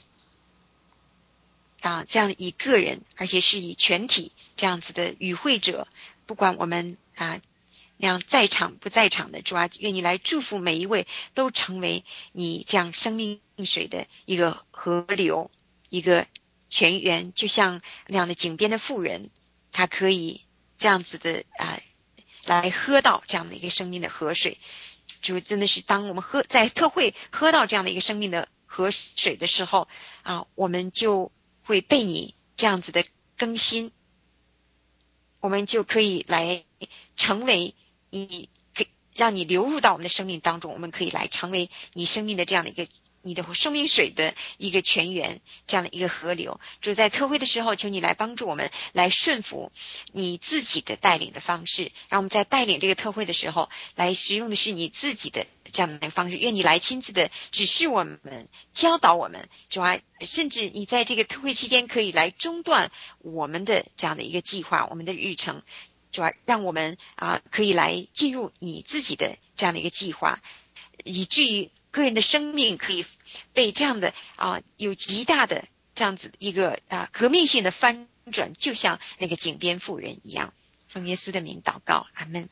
啊这样以个人，而且是以全体这样子的与会者，不管我们啊那样在场不在场的，主啊，愿你来祝福每一位，都成为你这样生命水的一个河流，一个泉源，就像那样的井边的妇人，她可以这样子的啊来喝到这样的一个生命的河水。就真的是当我们喝在特会喝到这样的一个生命的河水的时候啊，我们就会被你这样子的更新，我们就可以来成为你，让你流入到我们的生命当中，我们可以来成为你生命的这样的一个你的生命水的一个泉源，这样的一个河流。就在特会的时候，求你来帮助我们来顺服你自己的带领的方式，让我们在带领这个特会的时候来使用的是你自己的这样的一个方式。愿你来亲自的指示我们，教导我们，主啊，甚至你在这个特会期间可以来中断我们的这样的一个计划，我们的日程，主啊，让我们啊可以来进入你自己的这样的一个计划，以至于个人的生命可以被这样的啊有极大的这样子一个啊革命性的翻转，就像那个井边妇人一样。奉耶稣的名祷告，阿们。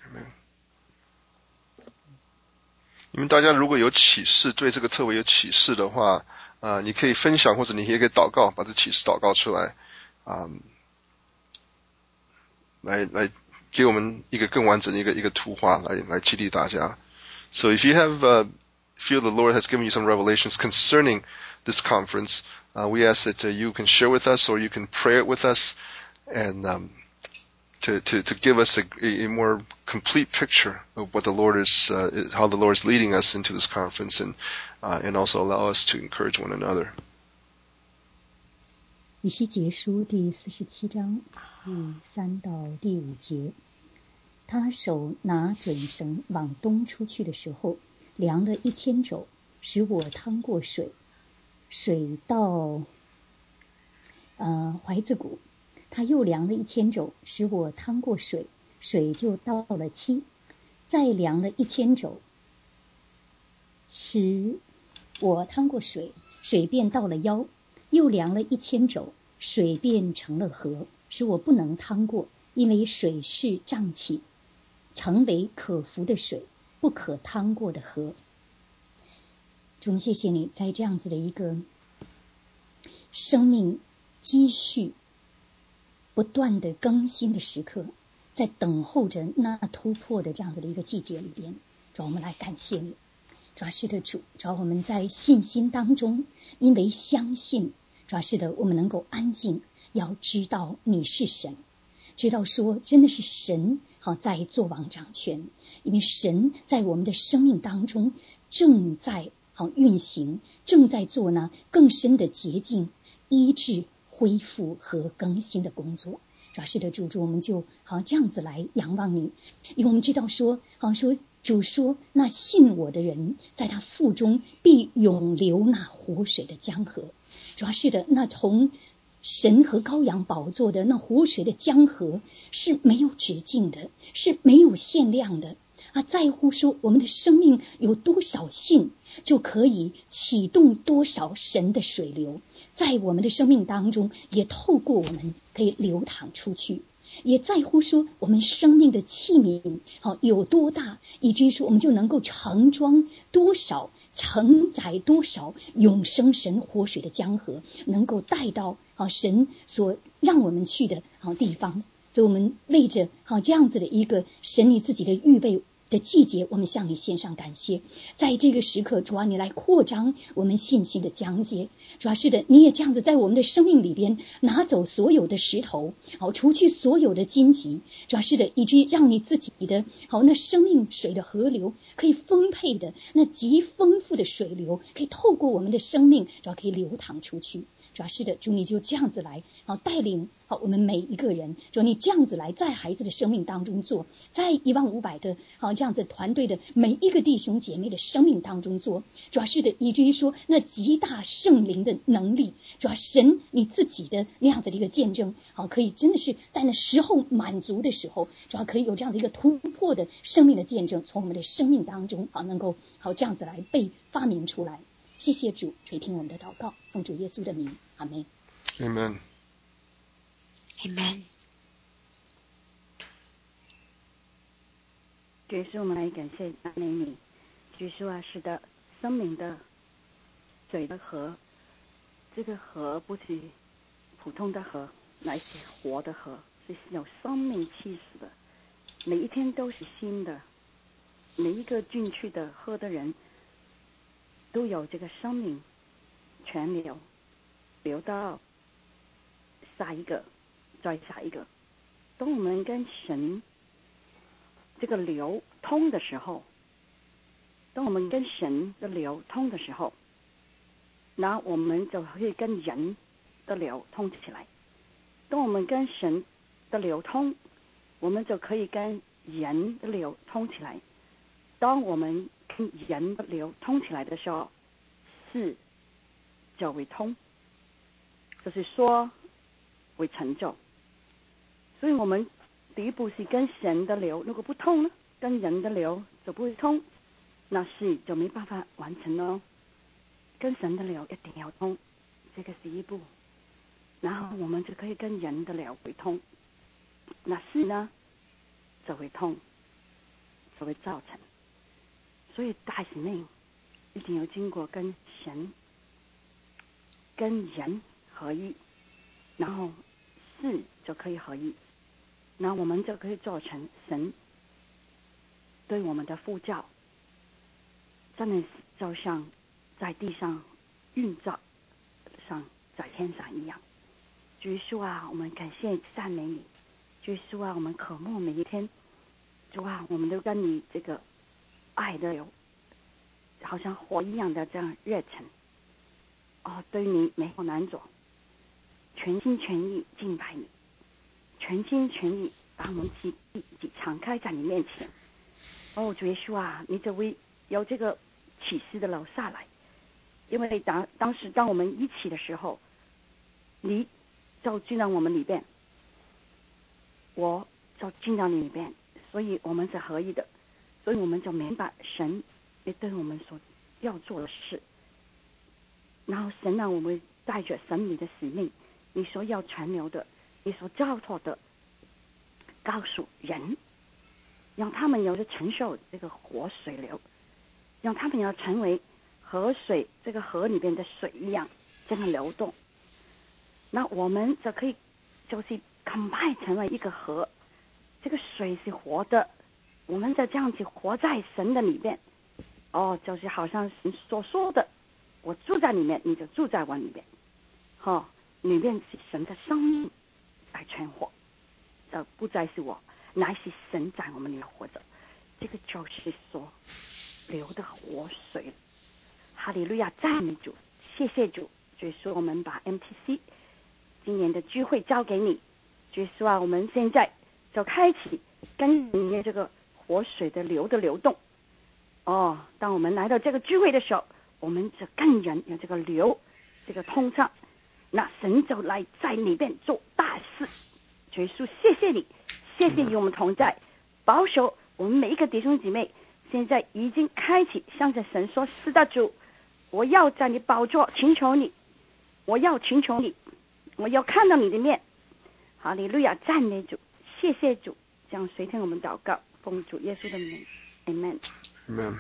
你们大家如果有启示，对这个特会有启示的话，啊、呃，你可以分享，或者你也可以祷告，把这启示祷告出来，啊、嗯，来来给我们一个更完整的一个一个图画，来来激励大家。So if you have uh, feel the Lord has given you some revelations concerning this conference, uh, we ask that uh, you can share with us, or you can pray it with us, and um, to, to, to give us a, a more complete picture of what the Lord is, uh, how the Lord is leading us into this conference, and uh, and also allow us to encourage one another. 以西结书第四十七章第三到第五节。他手拿准绳往东出去的时候，量了一千肘，使我趟过水，水到呃怀子谷。他又量了一千肘，使我趟过水，水就到了七。再量了一千肘，使我趟过水，水便到了腰。又量了一千肘，水便成了河，使我不能趟过，因为水是涨起，成为可浮的水，不可趟过的河。主，谢谢你在这样子的一个生命积蓄不断的更新的时刻，在等候着那突破的这样子的一个季节里边，主，我们来感谢你。主要是的主，主要我们在信心当中，因为相信，主要是的我们能够安静，要知道你是神，知道说真的是神好在作王掌权，因为神在我们的生命当中正在好运行，正在做呢更深的洁净、医治、恢复和更新的工作。主要是的主，主我们就好这样子来仰望你，因为我们知道说好说主说那信我的人，在他腹中必永流那活水的江河。主要是的，那从神和羔羊宝座的那活水的江河是没有止境的，是没有限量的啊！在乎说我们的生命有多少信，就可以启动多少神的水流，在我们的生命当中也透过我们可以流淌出去。也在乎说我们生命的器皿好有多大，以至于说我们就能够盛装多少，承载多少永生神活水的江河，能够带到好神所让我们去的好地方。所以我们为着好这样子的一个神你自己的预备的季节，我们向你献上感谢。在这个时刻，主啊，你来扩张我们信心的疆界。主啊，是的，你也这样子在我们的生命里边拿走所有的石头，好除去所有的荆棘。主啊，是的，以至于让你自己的好那生命水的河流可以丰沛的那极丰富的水流，可以透过我们的生命，主啊，可以流淌出去。主啊，是的，主你就这样子来好带领好我们每一个人，主你这样子来在孩子的生命当中做，在一万五百的好这样子团队的每一个弟兄姐妹的生命当中做。主啊，是的，以至于说那极大圣灵的能力，主啊，神你自己的那样子的一个见证，好可以真的是在那时候满足的时候，主要可以有这样的一个突破的生命的见证，从我们的生命当中好能够好这样子来被发明出来。谢谢主垂听我们的祷告，奉主耶稣的名，阿们。 Amen. Amen。 主耶稣，我们来感谢赞美你。主耶稣啊，是的，生命的水的河，这个河不是普通的河，乃是活的河，是有生命气息的，每一天都是新的，每一个进去的喝的人都有这个生命泉流流到下一个再下一个。当我们跟神这个流通的时候，当我们跟神的流通的时候，那我们就会跟人的流通起来。当我们跟神的流通，我们就可以跟人的流通起来。当我们跟人的流通起来的时候，事就会通，就是说会成就。所以我们第一步是跟神的流，如果不通呢，跟人的流就不会通，那事就没办法完成了。跟神的流一定要通，这个是一步，然后我们就可以跟人的流会通，那事呢就会通，就会造成。所以大使命一定要经过跟神跟人合一，然后事就可以合一，那我们就可以做成神对我们的呼召，真的是就像在地上运作，像在天上一样。主耶稣啊，我们感谢赞美你。主耶稣啊，我们渴慕每一天，主啊，我们都跟你这个爱的有好像火一样的这样热忱。哦，对你没有难做，全心全意敬拜你，全心全意把我们自己敞开在你面前。哦，主耶稣啊，你就会有这个启示的楼下来，因为当当时当我们一起的时候，你就进到我们里边，我就进到你里边，所以我们是合一的，所以我们就明白神也对我们所要做的事，然后神让我们带着神你的使命，你所要传流的，你所交托的，告诉人，让他们有着承受这个活水流，让他们要成为河水这个河里边的水一样这样流动。那我们就可以就是 combine 成为一个河，这个水是活的，我们就这样子活在神的里面。哦，就是好像神所说的，我住在里面，你就住在我里面。哦，里面是神的生命在存活，这不再是我，乃是神在我们里面活着。这个就是说流的活水。哈利路亚，赞美主，谢谢主。所以说我们把 M T C 今年的聚会交给你，就是啊，我们现在就开启跟里面这个活水的流的流动。哦，当我们来到这个聚会的时候，我们就跟人有这个流，这个通畅， 那神就来在里面做大事。主耶稣，谢谢你，谢谢与我们同在，保守我们每一个弟兄姐妹。现在已经开启，向着神说：是的，主，我要在你宝座寻求你，我要寻求你，我要看到你的面。哈利路亚，赞美主，谢谢主，这样随听我们祷告，奉主耶稣的名 ，Amen。 Amen。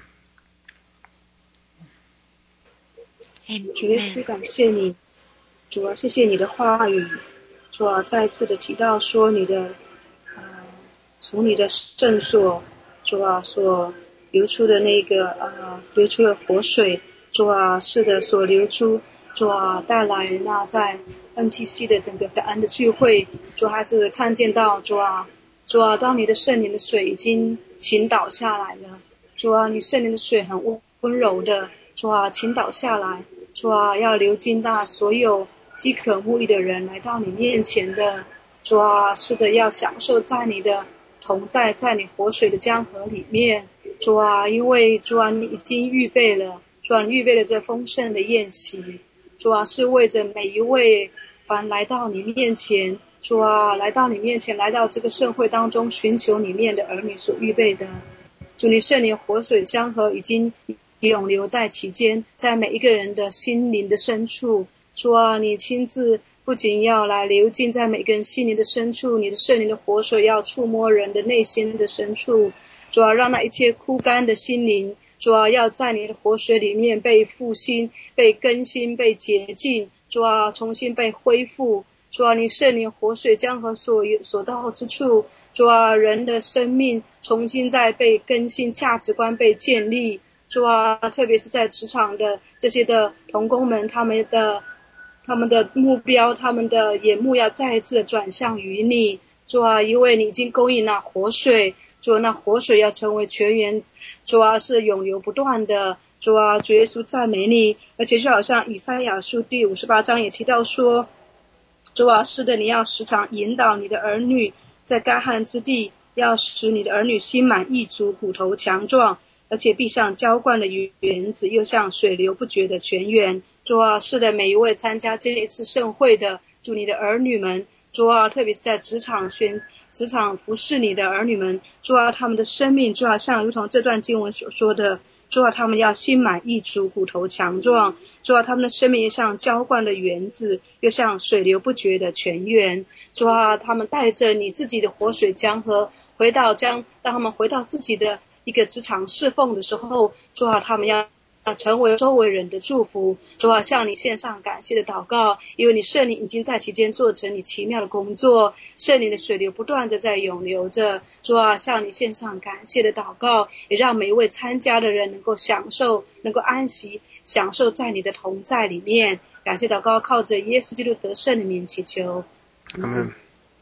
主耶稣，感谢你，主啊，谢谢你的话语，主啊，再次的提到说你的，呃，从你的圣所，主啊所流出的那个呃，流出了活水，主啊，是的，所流出，主啊，带来那在 M T C 的整个感恩的聚会，主孩子看见到，主啊，主啊，当你的圣灵的水已经倾倒下来了，主啊，你圣灵的水很温温柔的，主啊，倾倒下来，主啊，要流经那所有饥渴沐浴的人来到你面前的，主啊，是的，要享受在你的同在，在你活水的江河里面，主啊，因为主啊，你已经预备了，主啊，预备了这丰盛的宴席，主啊，是为着每一位凡来到你面前，主啊，来到你面前，来到这个盛会当中寻求你面的儿女所预备的。主，你圣灵活水江河已经涌流在其间，在每一个人的心灵的深处，主啊，你亲自不仅要来流进在每个人心灵的深处，你的圣灵的活水要触摸人的内心的深处，主啊，让那一切枯干的心灵，主啊，要在你的活水里面被复兴，被更新，被洁净，主啊，重新被恢复，主啊，你圣灵活水江河所所到之处，主啊，人的生命重新再被更新，价值观被建立，主啊，特别是在职场的这些的同工们，他们的他们的目标，他们的眼目要再一次的转向于你，主啊，因为你已经供应那活水，主啊，那活水要成为泉源，主啊，是永流不断的，主啊，主耶稣赞美你。而且就好像以赛亚书第五十八章也提到说，主啊，是的，你要时常引导你的儿女在干旱之地，要使你的儿女心满意足，骨头强壮，而且必像浇灌的园子，又像水流不绝的泉源。主啊，是的，每一位参加这一次盛会的主你的儿女们，主啊，特别是在职场宣职场服侍你的儿女们，主啊，他们的生命，主啊，像如同这段经文所说的，主啊，他们要心满意足，骨头强壮，主啊，他们的生命像浇灌的园子，又像水流不绝的泉源，主啊，他们带着你自己的活水江河回到将当他们回到自己的一个职场侍奉的时候，主啊，他们要成为周围人的祝福，主啊，向你献上感谢的祷告，因为你圣灵已经在其间做成你奇妙的工作，圣灵的水流不断的在涌流着，主啊，向你献上感谢的祷告，也让每一位参加的人能够享受，能够安息，享受在你的同在里面。感谢祷告，靠着耶稣基督得胜的名祈求。 Amen.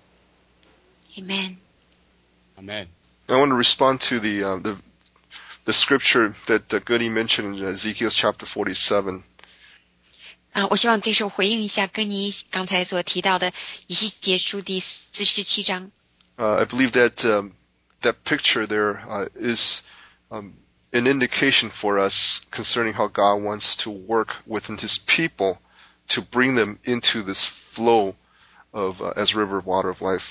Amen. Amen. I want to respond to the uh, the the scripture that uh, Goody mentioned in Ezekiel chapter forty-seven. 啊，我希望这时候回应一下跟你刚才所提到的以西结书第四十七章。 Uh, I believe that um, that picture there uh, is um, an indication for us concerning how God wants to work within His people to bring them into this flow of uh, as river of water of life.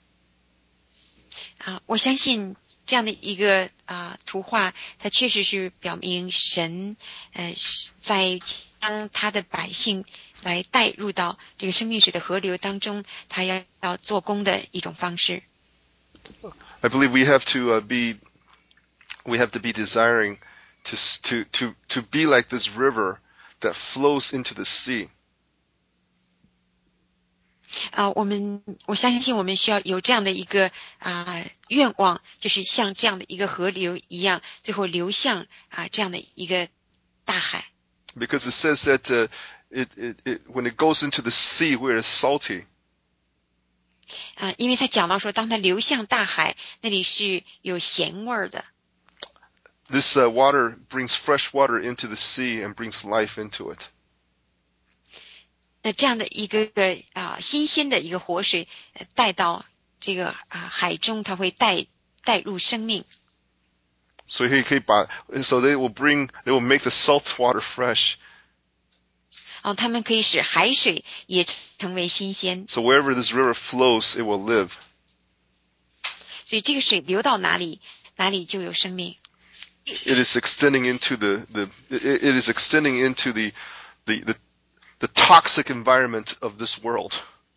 啊，我相信这样的一个啊图画，它确实是表明神呃在将他的百姓来带入到这个生命水的河流当中，他要要做工的一种方式。 I believe we have to uh, be we have to be desiring to to to to be like this river that flows into the sea. 啊，我们我相信我们需要有这样的一个啊愿望，就是像这样的一个河流一样，最后流向啊这样的一个大海。 Because it says that uh, it, it, it when it goes into the sea where it's salty. 啊，因为他讲到说，当他流向大海，那里是有咸味的。 This uh, water brings fresh water into the sea and brings life into it. 那这样的一个啊新鲜的一个活水带到这个啊海中，它会带带入生命。 So he, he, so they will bring, they will make the salt water fresh. 啊，它们可以使海水也成为新鲜。 So wherever this river flows, it will live. 所以这个水流到哪里，哪里就有生命。 It is extending into the, the it, it is extending into the, the, the, the toxic environment of this world.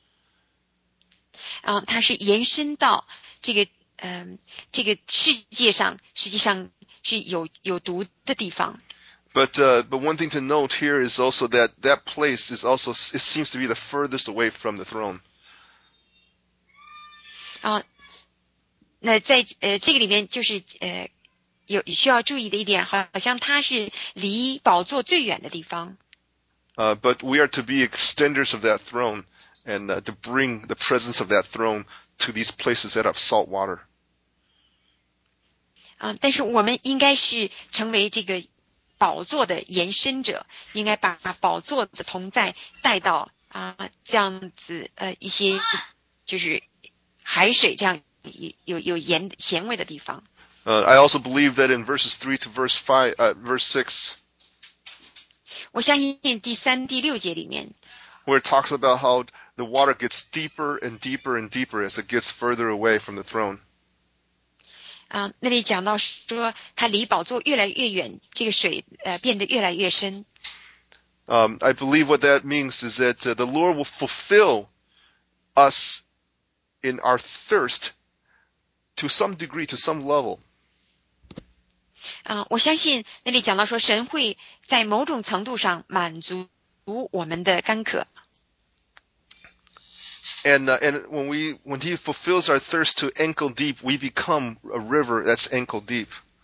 啊，它是延伸到这个嗯、呃、这个世界上，实际上是有有毒的地方。 But uh, but one thing to note here is also that that place is also it seems to be the furthest away from the throne. 啊，那在呃这个里面就是呃有需要注意的一点，好像它是离宝座最远的地方。 Uh, but we are to be extenders of that throne and uh, to bring the presence of that throne to these places that have salt water. 啊，但是我们应该是成为这个宝座的延伸者，应该把宝座的同在带到啊这样子呃一些就是海水这样有有盐咸味的地方。 Uh, I also believe that in verses three to verse five, uh, verse six, 我相信第三、第六节里面， where it talks about how the water gets deeper and deeper and deeper as it gets further away from the throne. 啊，那里讲到说，它离宝座越来越远，这个水呃变得越来越深。 Um, I believe what that means is that uh, the Lord will fulfill us in our thirst to some degree, to some level. 啊，我相信那里讲到说，神会在某种程度上满足我们的干渴。 And uh, and when we when He fulfills our thirst to ankle deep, we become a river that's ankle deep.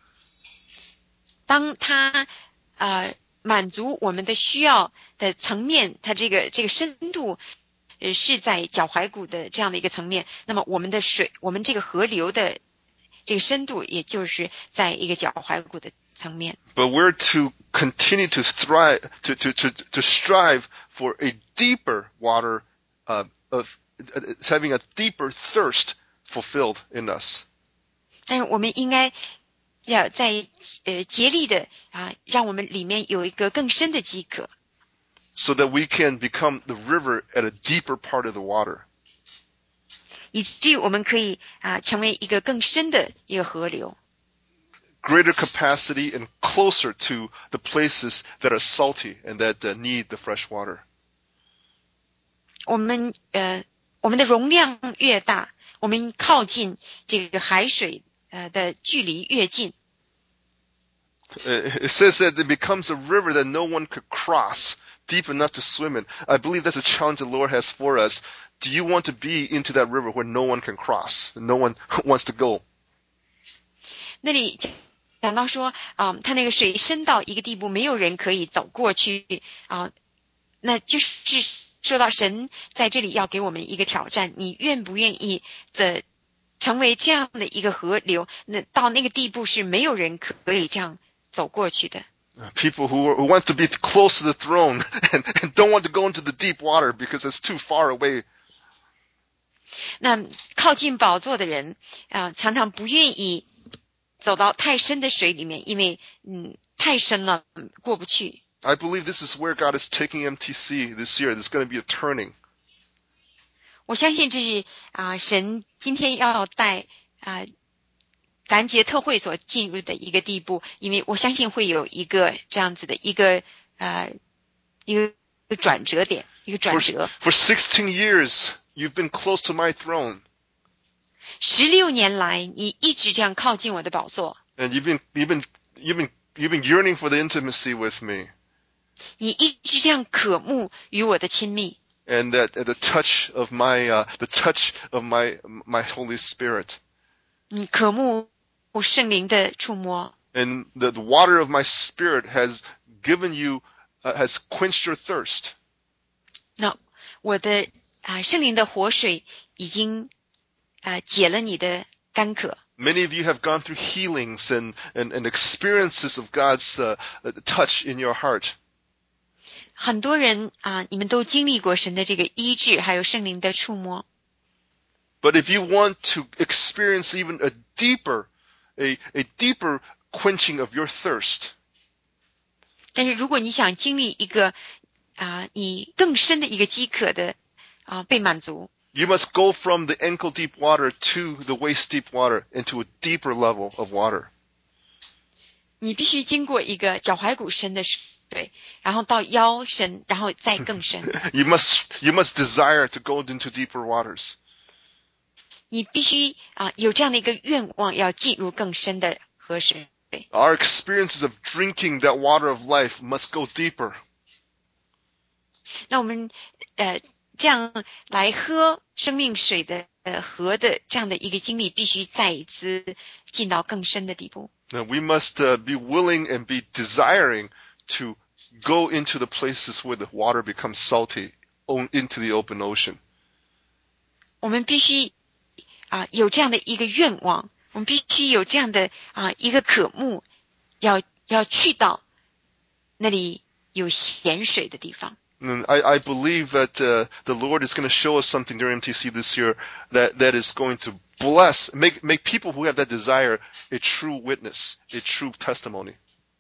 当他呃满足我们的需要的层面，它这个这个深度呃是在脚踝骨的这样的一个层面，那么我们的水，我们这个河流的这个深度，也就是在一个脚踝骨的层面。 But we're to continue to thrive, to to to to strive for a deeper water, uh, of uh, having a deeper thirst fulfilled in us. 但是我们应该要在呃竭力的啊，让我们里面有一个更深的饥渴， So that we can become the river at a deeper part of the water. 以至于我们可以啊成为一个更深的一个河流。 Greater capacity and closer to the places that are salty and that uh, need the fresh water. 我们呃我们的容量越大，我们靠近这个海水呃的距离越近。 It says that it becomes a river that no one could cross, deep enough to swim in. I believe that's a challenge the Lord has for us. Do you want to be into that river where no one can cross, no one wants to go? 那里讲到说啊、呃，它那个水深到一个地步，没有人可以走过去啊、呃，那就是说到神在这里要给我们一个挑战，你愿不愿意的成为这样的一个河流？那到那个地步是没有人可以这样走过去的。 People who, are, who want to be close to the throne and, and don't want to go into the deep water because it's too far away. 那靠近宝座的人啊、呃，常常不愿意走到太深的水里面，因为嗯太深了，过不去。 I believe this is where God is taking M T C this year. There's going to be a turning. 我相信这是啊、呃，神今天要带啊、呃、感恩节特会所进入的一个地步，因为我相信会有一个这样子的一个呃一个转折点，一个转 For, 折。 for sixteen years, you've been close to my throne. 十六年来，你一直这样靠近我的宝座， And you've been, you've been, you've been, you've been yearning for the intimacy with me. 你一直这样渴慕与我的亲密。 And that, uh, the touch of my, uh, the touch of my, my Holy Spirit. 你渴慕圣灵的触摸， And the, the water of my spirit has given you, uh, has quenched your thirst. 那我的啊、圣灵的活水已经啊、解了你的干渴。 Many of you have gone through healings and, and, and experiences of God's uh, touch in your heart. 很多人啊，你们都经历过神的这个医治，还有圣灵的触摸。 But if you want to experience even a deeper, a, a deeper quenching of your thirst, 但是如果你想经历一个啊，以更深的一个饥渴的啊被满足。 You must go from the ankle deep water to the waist deep water into a deeper level of water. 你必须经过一个脚踝骨深的水，然后到腰深，然后再更深。 You must, you must desire to go into deeper waters. 你必须啊有这样的一个愿望，要进入更深的河水。 Our experiences of drinking that water of life must go deeper. 那我们呃这样来喝生命水的呃河的这样的一个经历，必须再一次进到更深的地步。 Now we must uh, be willing and be desiring to go into the places where the water becomes salty, into the open ocean. 我们必须啊有这样的一个愿望，我们必须有这样的啊一个渴慕，要要去到那里有咸水的地方。 And I, I believe that uh, the Lord is going to show us something during M T C this year that, that is going to bless, make, make people who have that desire a true witness, a true testimony.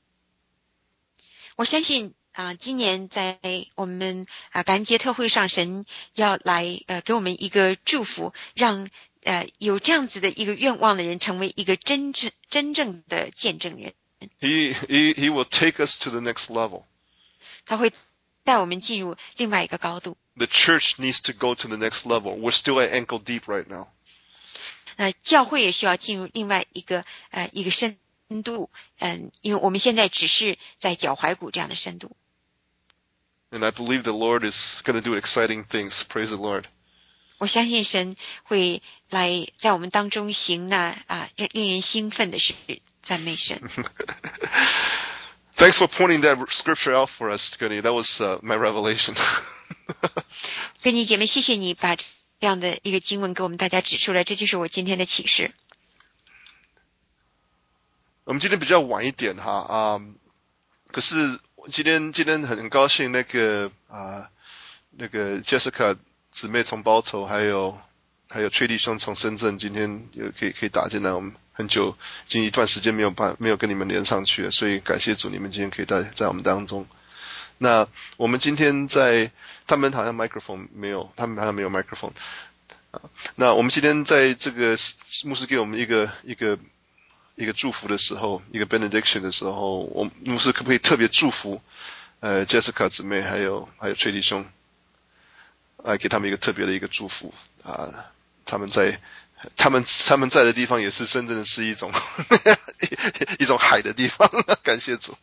我相信啊、呃，今年在我们啊、呃、感恩节特会上，神要来呃给我们一个祝福，让呃有这样子的一个愿望的人成为一个真正真正的见证人。 He, he, he will take us to the next level. 他会带我们进入另外一个高度。 The church needs to go to the next level. We're still at ankle deep right now. 呃，教会也需要进入另外一个呃一个深度，嗯，因为我们现在只是在脚踝骨这样的深度。 And I believe the Lord is going to do exciting things. Praise the Lord. 我相信神会来在我们当中行那啊令人兴奋的事，赞美神。 Thanks for pointing that scripture out for us, Gunny. That was uh, my revelation. 跟你姐妹，谢谢你把这样的一个经文给我们大家指出来，这就是我今天的启示。 我们今天比较晚一点哈啊、嗯，可是今天今天很高兴那个啊那个 Jessica 姊妹从包头，还有还有崔弟兄从深圳，今天有可以可以打进来，我们很久已经一段时间没有办没有跟你们连上去了，所以感谢主，你们今天可以在在我们当中。那我们今天在他们好像 microphone 没有，他们好像没有 microphone 啊。那我们今天在这个牧师给我们一个一个一个祝福的时候，一个 benediction 的时候，我牧师可不可以特别祝福呃 Jessica 姊妹还有还有崔弟兄，来给他们一个特别的一个祝福啊？他们在他们他们在的地方也是真正的是一种一种海的地方，感谢主。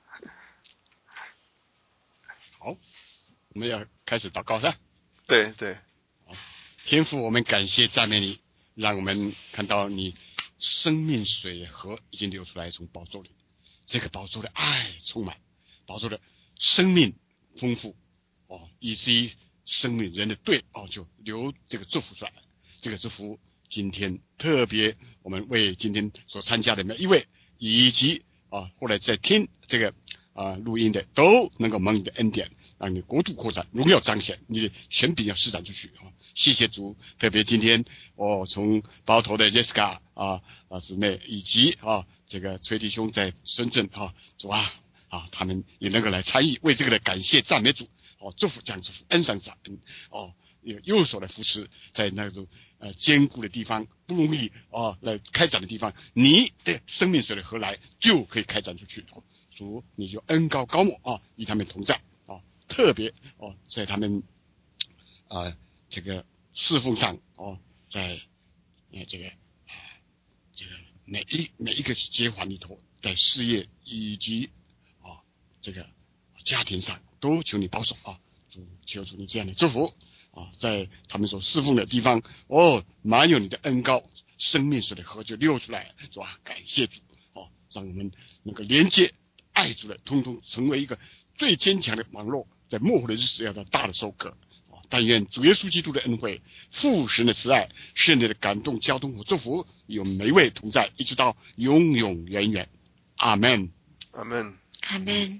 好，我们要开始祷告了。 对对， 好，天父，我们感谢赞美你，让我们看到你生命水河已经流出来，从宝座里，这个宝座的爱充满，宝座的生命丰富哦，以至于生命人的对哦就流这个祝福出来。这个祝福今天特别，我们为今天所参加的每一位，以及啊后来在听这个啊录音的，都能够蒙你的恩典，让你国度扩展，荣耀彰显，你的权柄要施展出去啊！谢谢主，特别今天哦，从包头的 Jessica 啊啊姊妹，以及啊这个崔弟兄在深圳啊，主啊啊他们也能够来参与，为这个的感谢赞美主哦，祝福将祝福恩上感恩哦，有右手的扶持，在那种呃坚固的地方不容易啊来开展的地方，你的生命水的河来就可以开展出去。哦、主你就恩高高莫啊，与他们同在啊，特别哦在他们啊、呃、这个侍奉上哦，在呃这个啊这个每一每一个节环里头，在事业以及啊这个家庭上，都求你保守啊，主求主你这样的祝福。啊，在他们所侍奉的地方，哦，满有你的恩膏，生命水的河就流出来，是吧？感谢主，哦，让我们能够连接爱主的，通通成为一个最坚强的网络，在末后的日子要到大的收割。哦，但愿主耶稣基督的恩惠、父神的慈爱、圣灵的感动、交通和祝福，与我们每一位同在，一直到永永远远。阿门。 阿门。 阿门。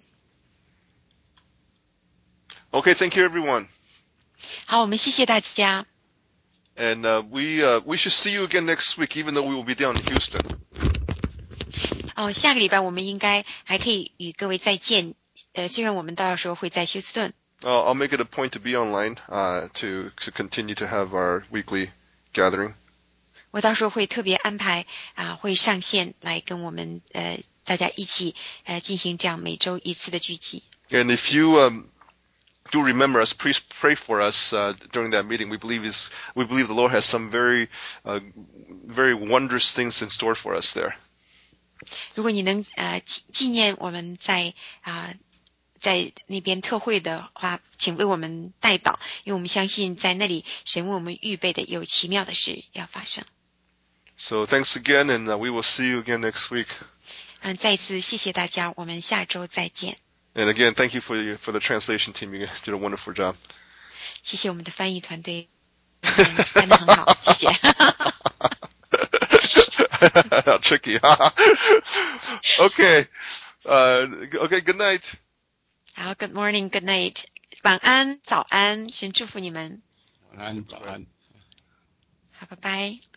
Okay, thank you everyone. 好，我们谢谢大家。 And uh, we uh, we should see you again next week, even though we will be down in Houston. 哦，下个礼拜我们应该还可以与各位再见。呃，虽然我们到时候会在休斯顿。 Uh, I'll make it a point to be online, uh, to to continue to have our weekly gathering. 我到时候会特别安排啊、呃，会上线来跟我们呃大家一起呃进行这样每周一次的聚集。 And if you um, do remember us, please pray for us uh, during that meeting. We believe is we believe the Lord has some very uh, very wondrous things in store for us there. 如果你能呃纪纪念我们在啊、呃、在那边特会的话，请为我们代祷，因为我们相信在那里神为我们预备的有奇妙的事要发生。 So thanks again, and uh, we will see you again next week. 嗯，再一次谢谢大家，我们下周再见。 And again, thank you for your, for the translation team. You guys did a wonderful job. 谢谢我们的翻译团队，翻得很好，谢谢。 How tricky, huh? Okay. Uh, okay, good night. 好 ，Good morning, Good night， 晚安，早安，神祝福你们。 晚安，早安。 好，拜拜。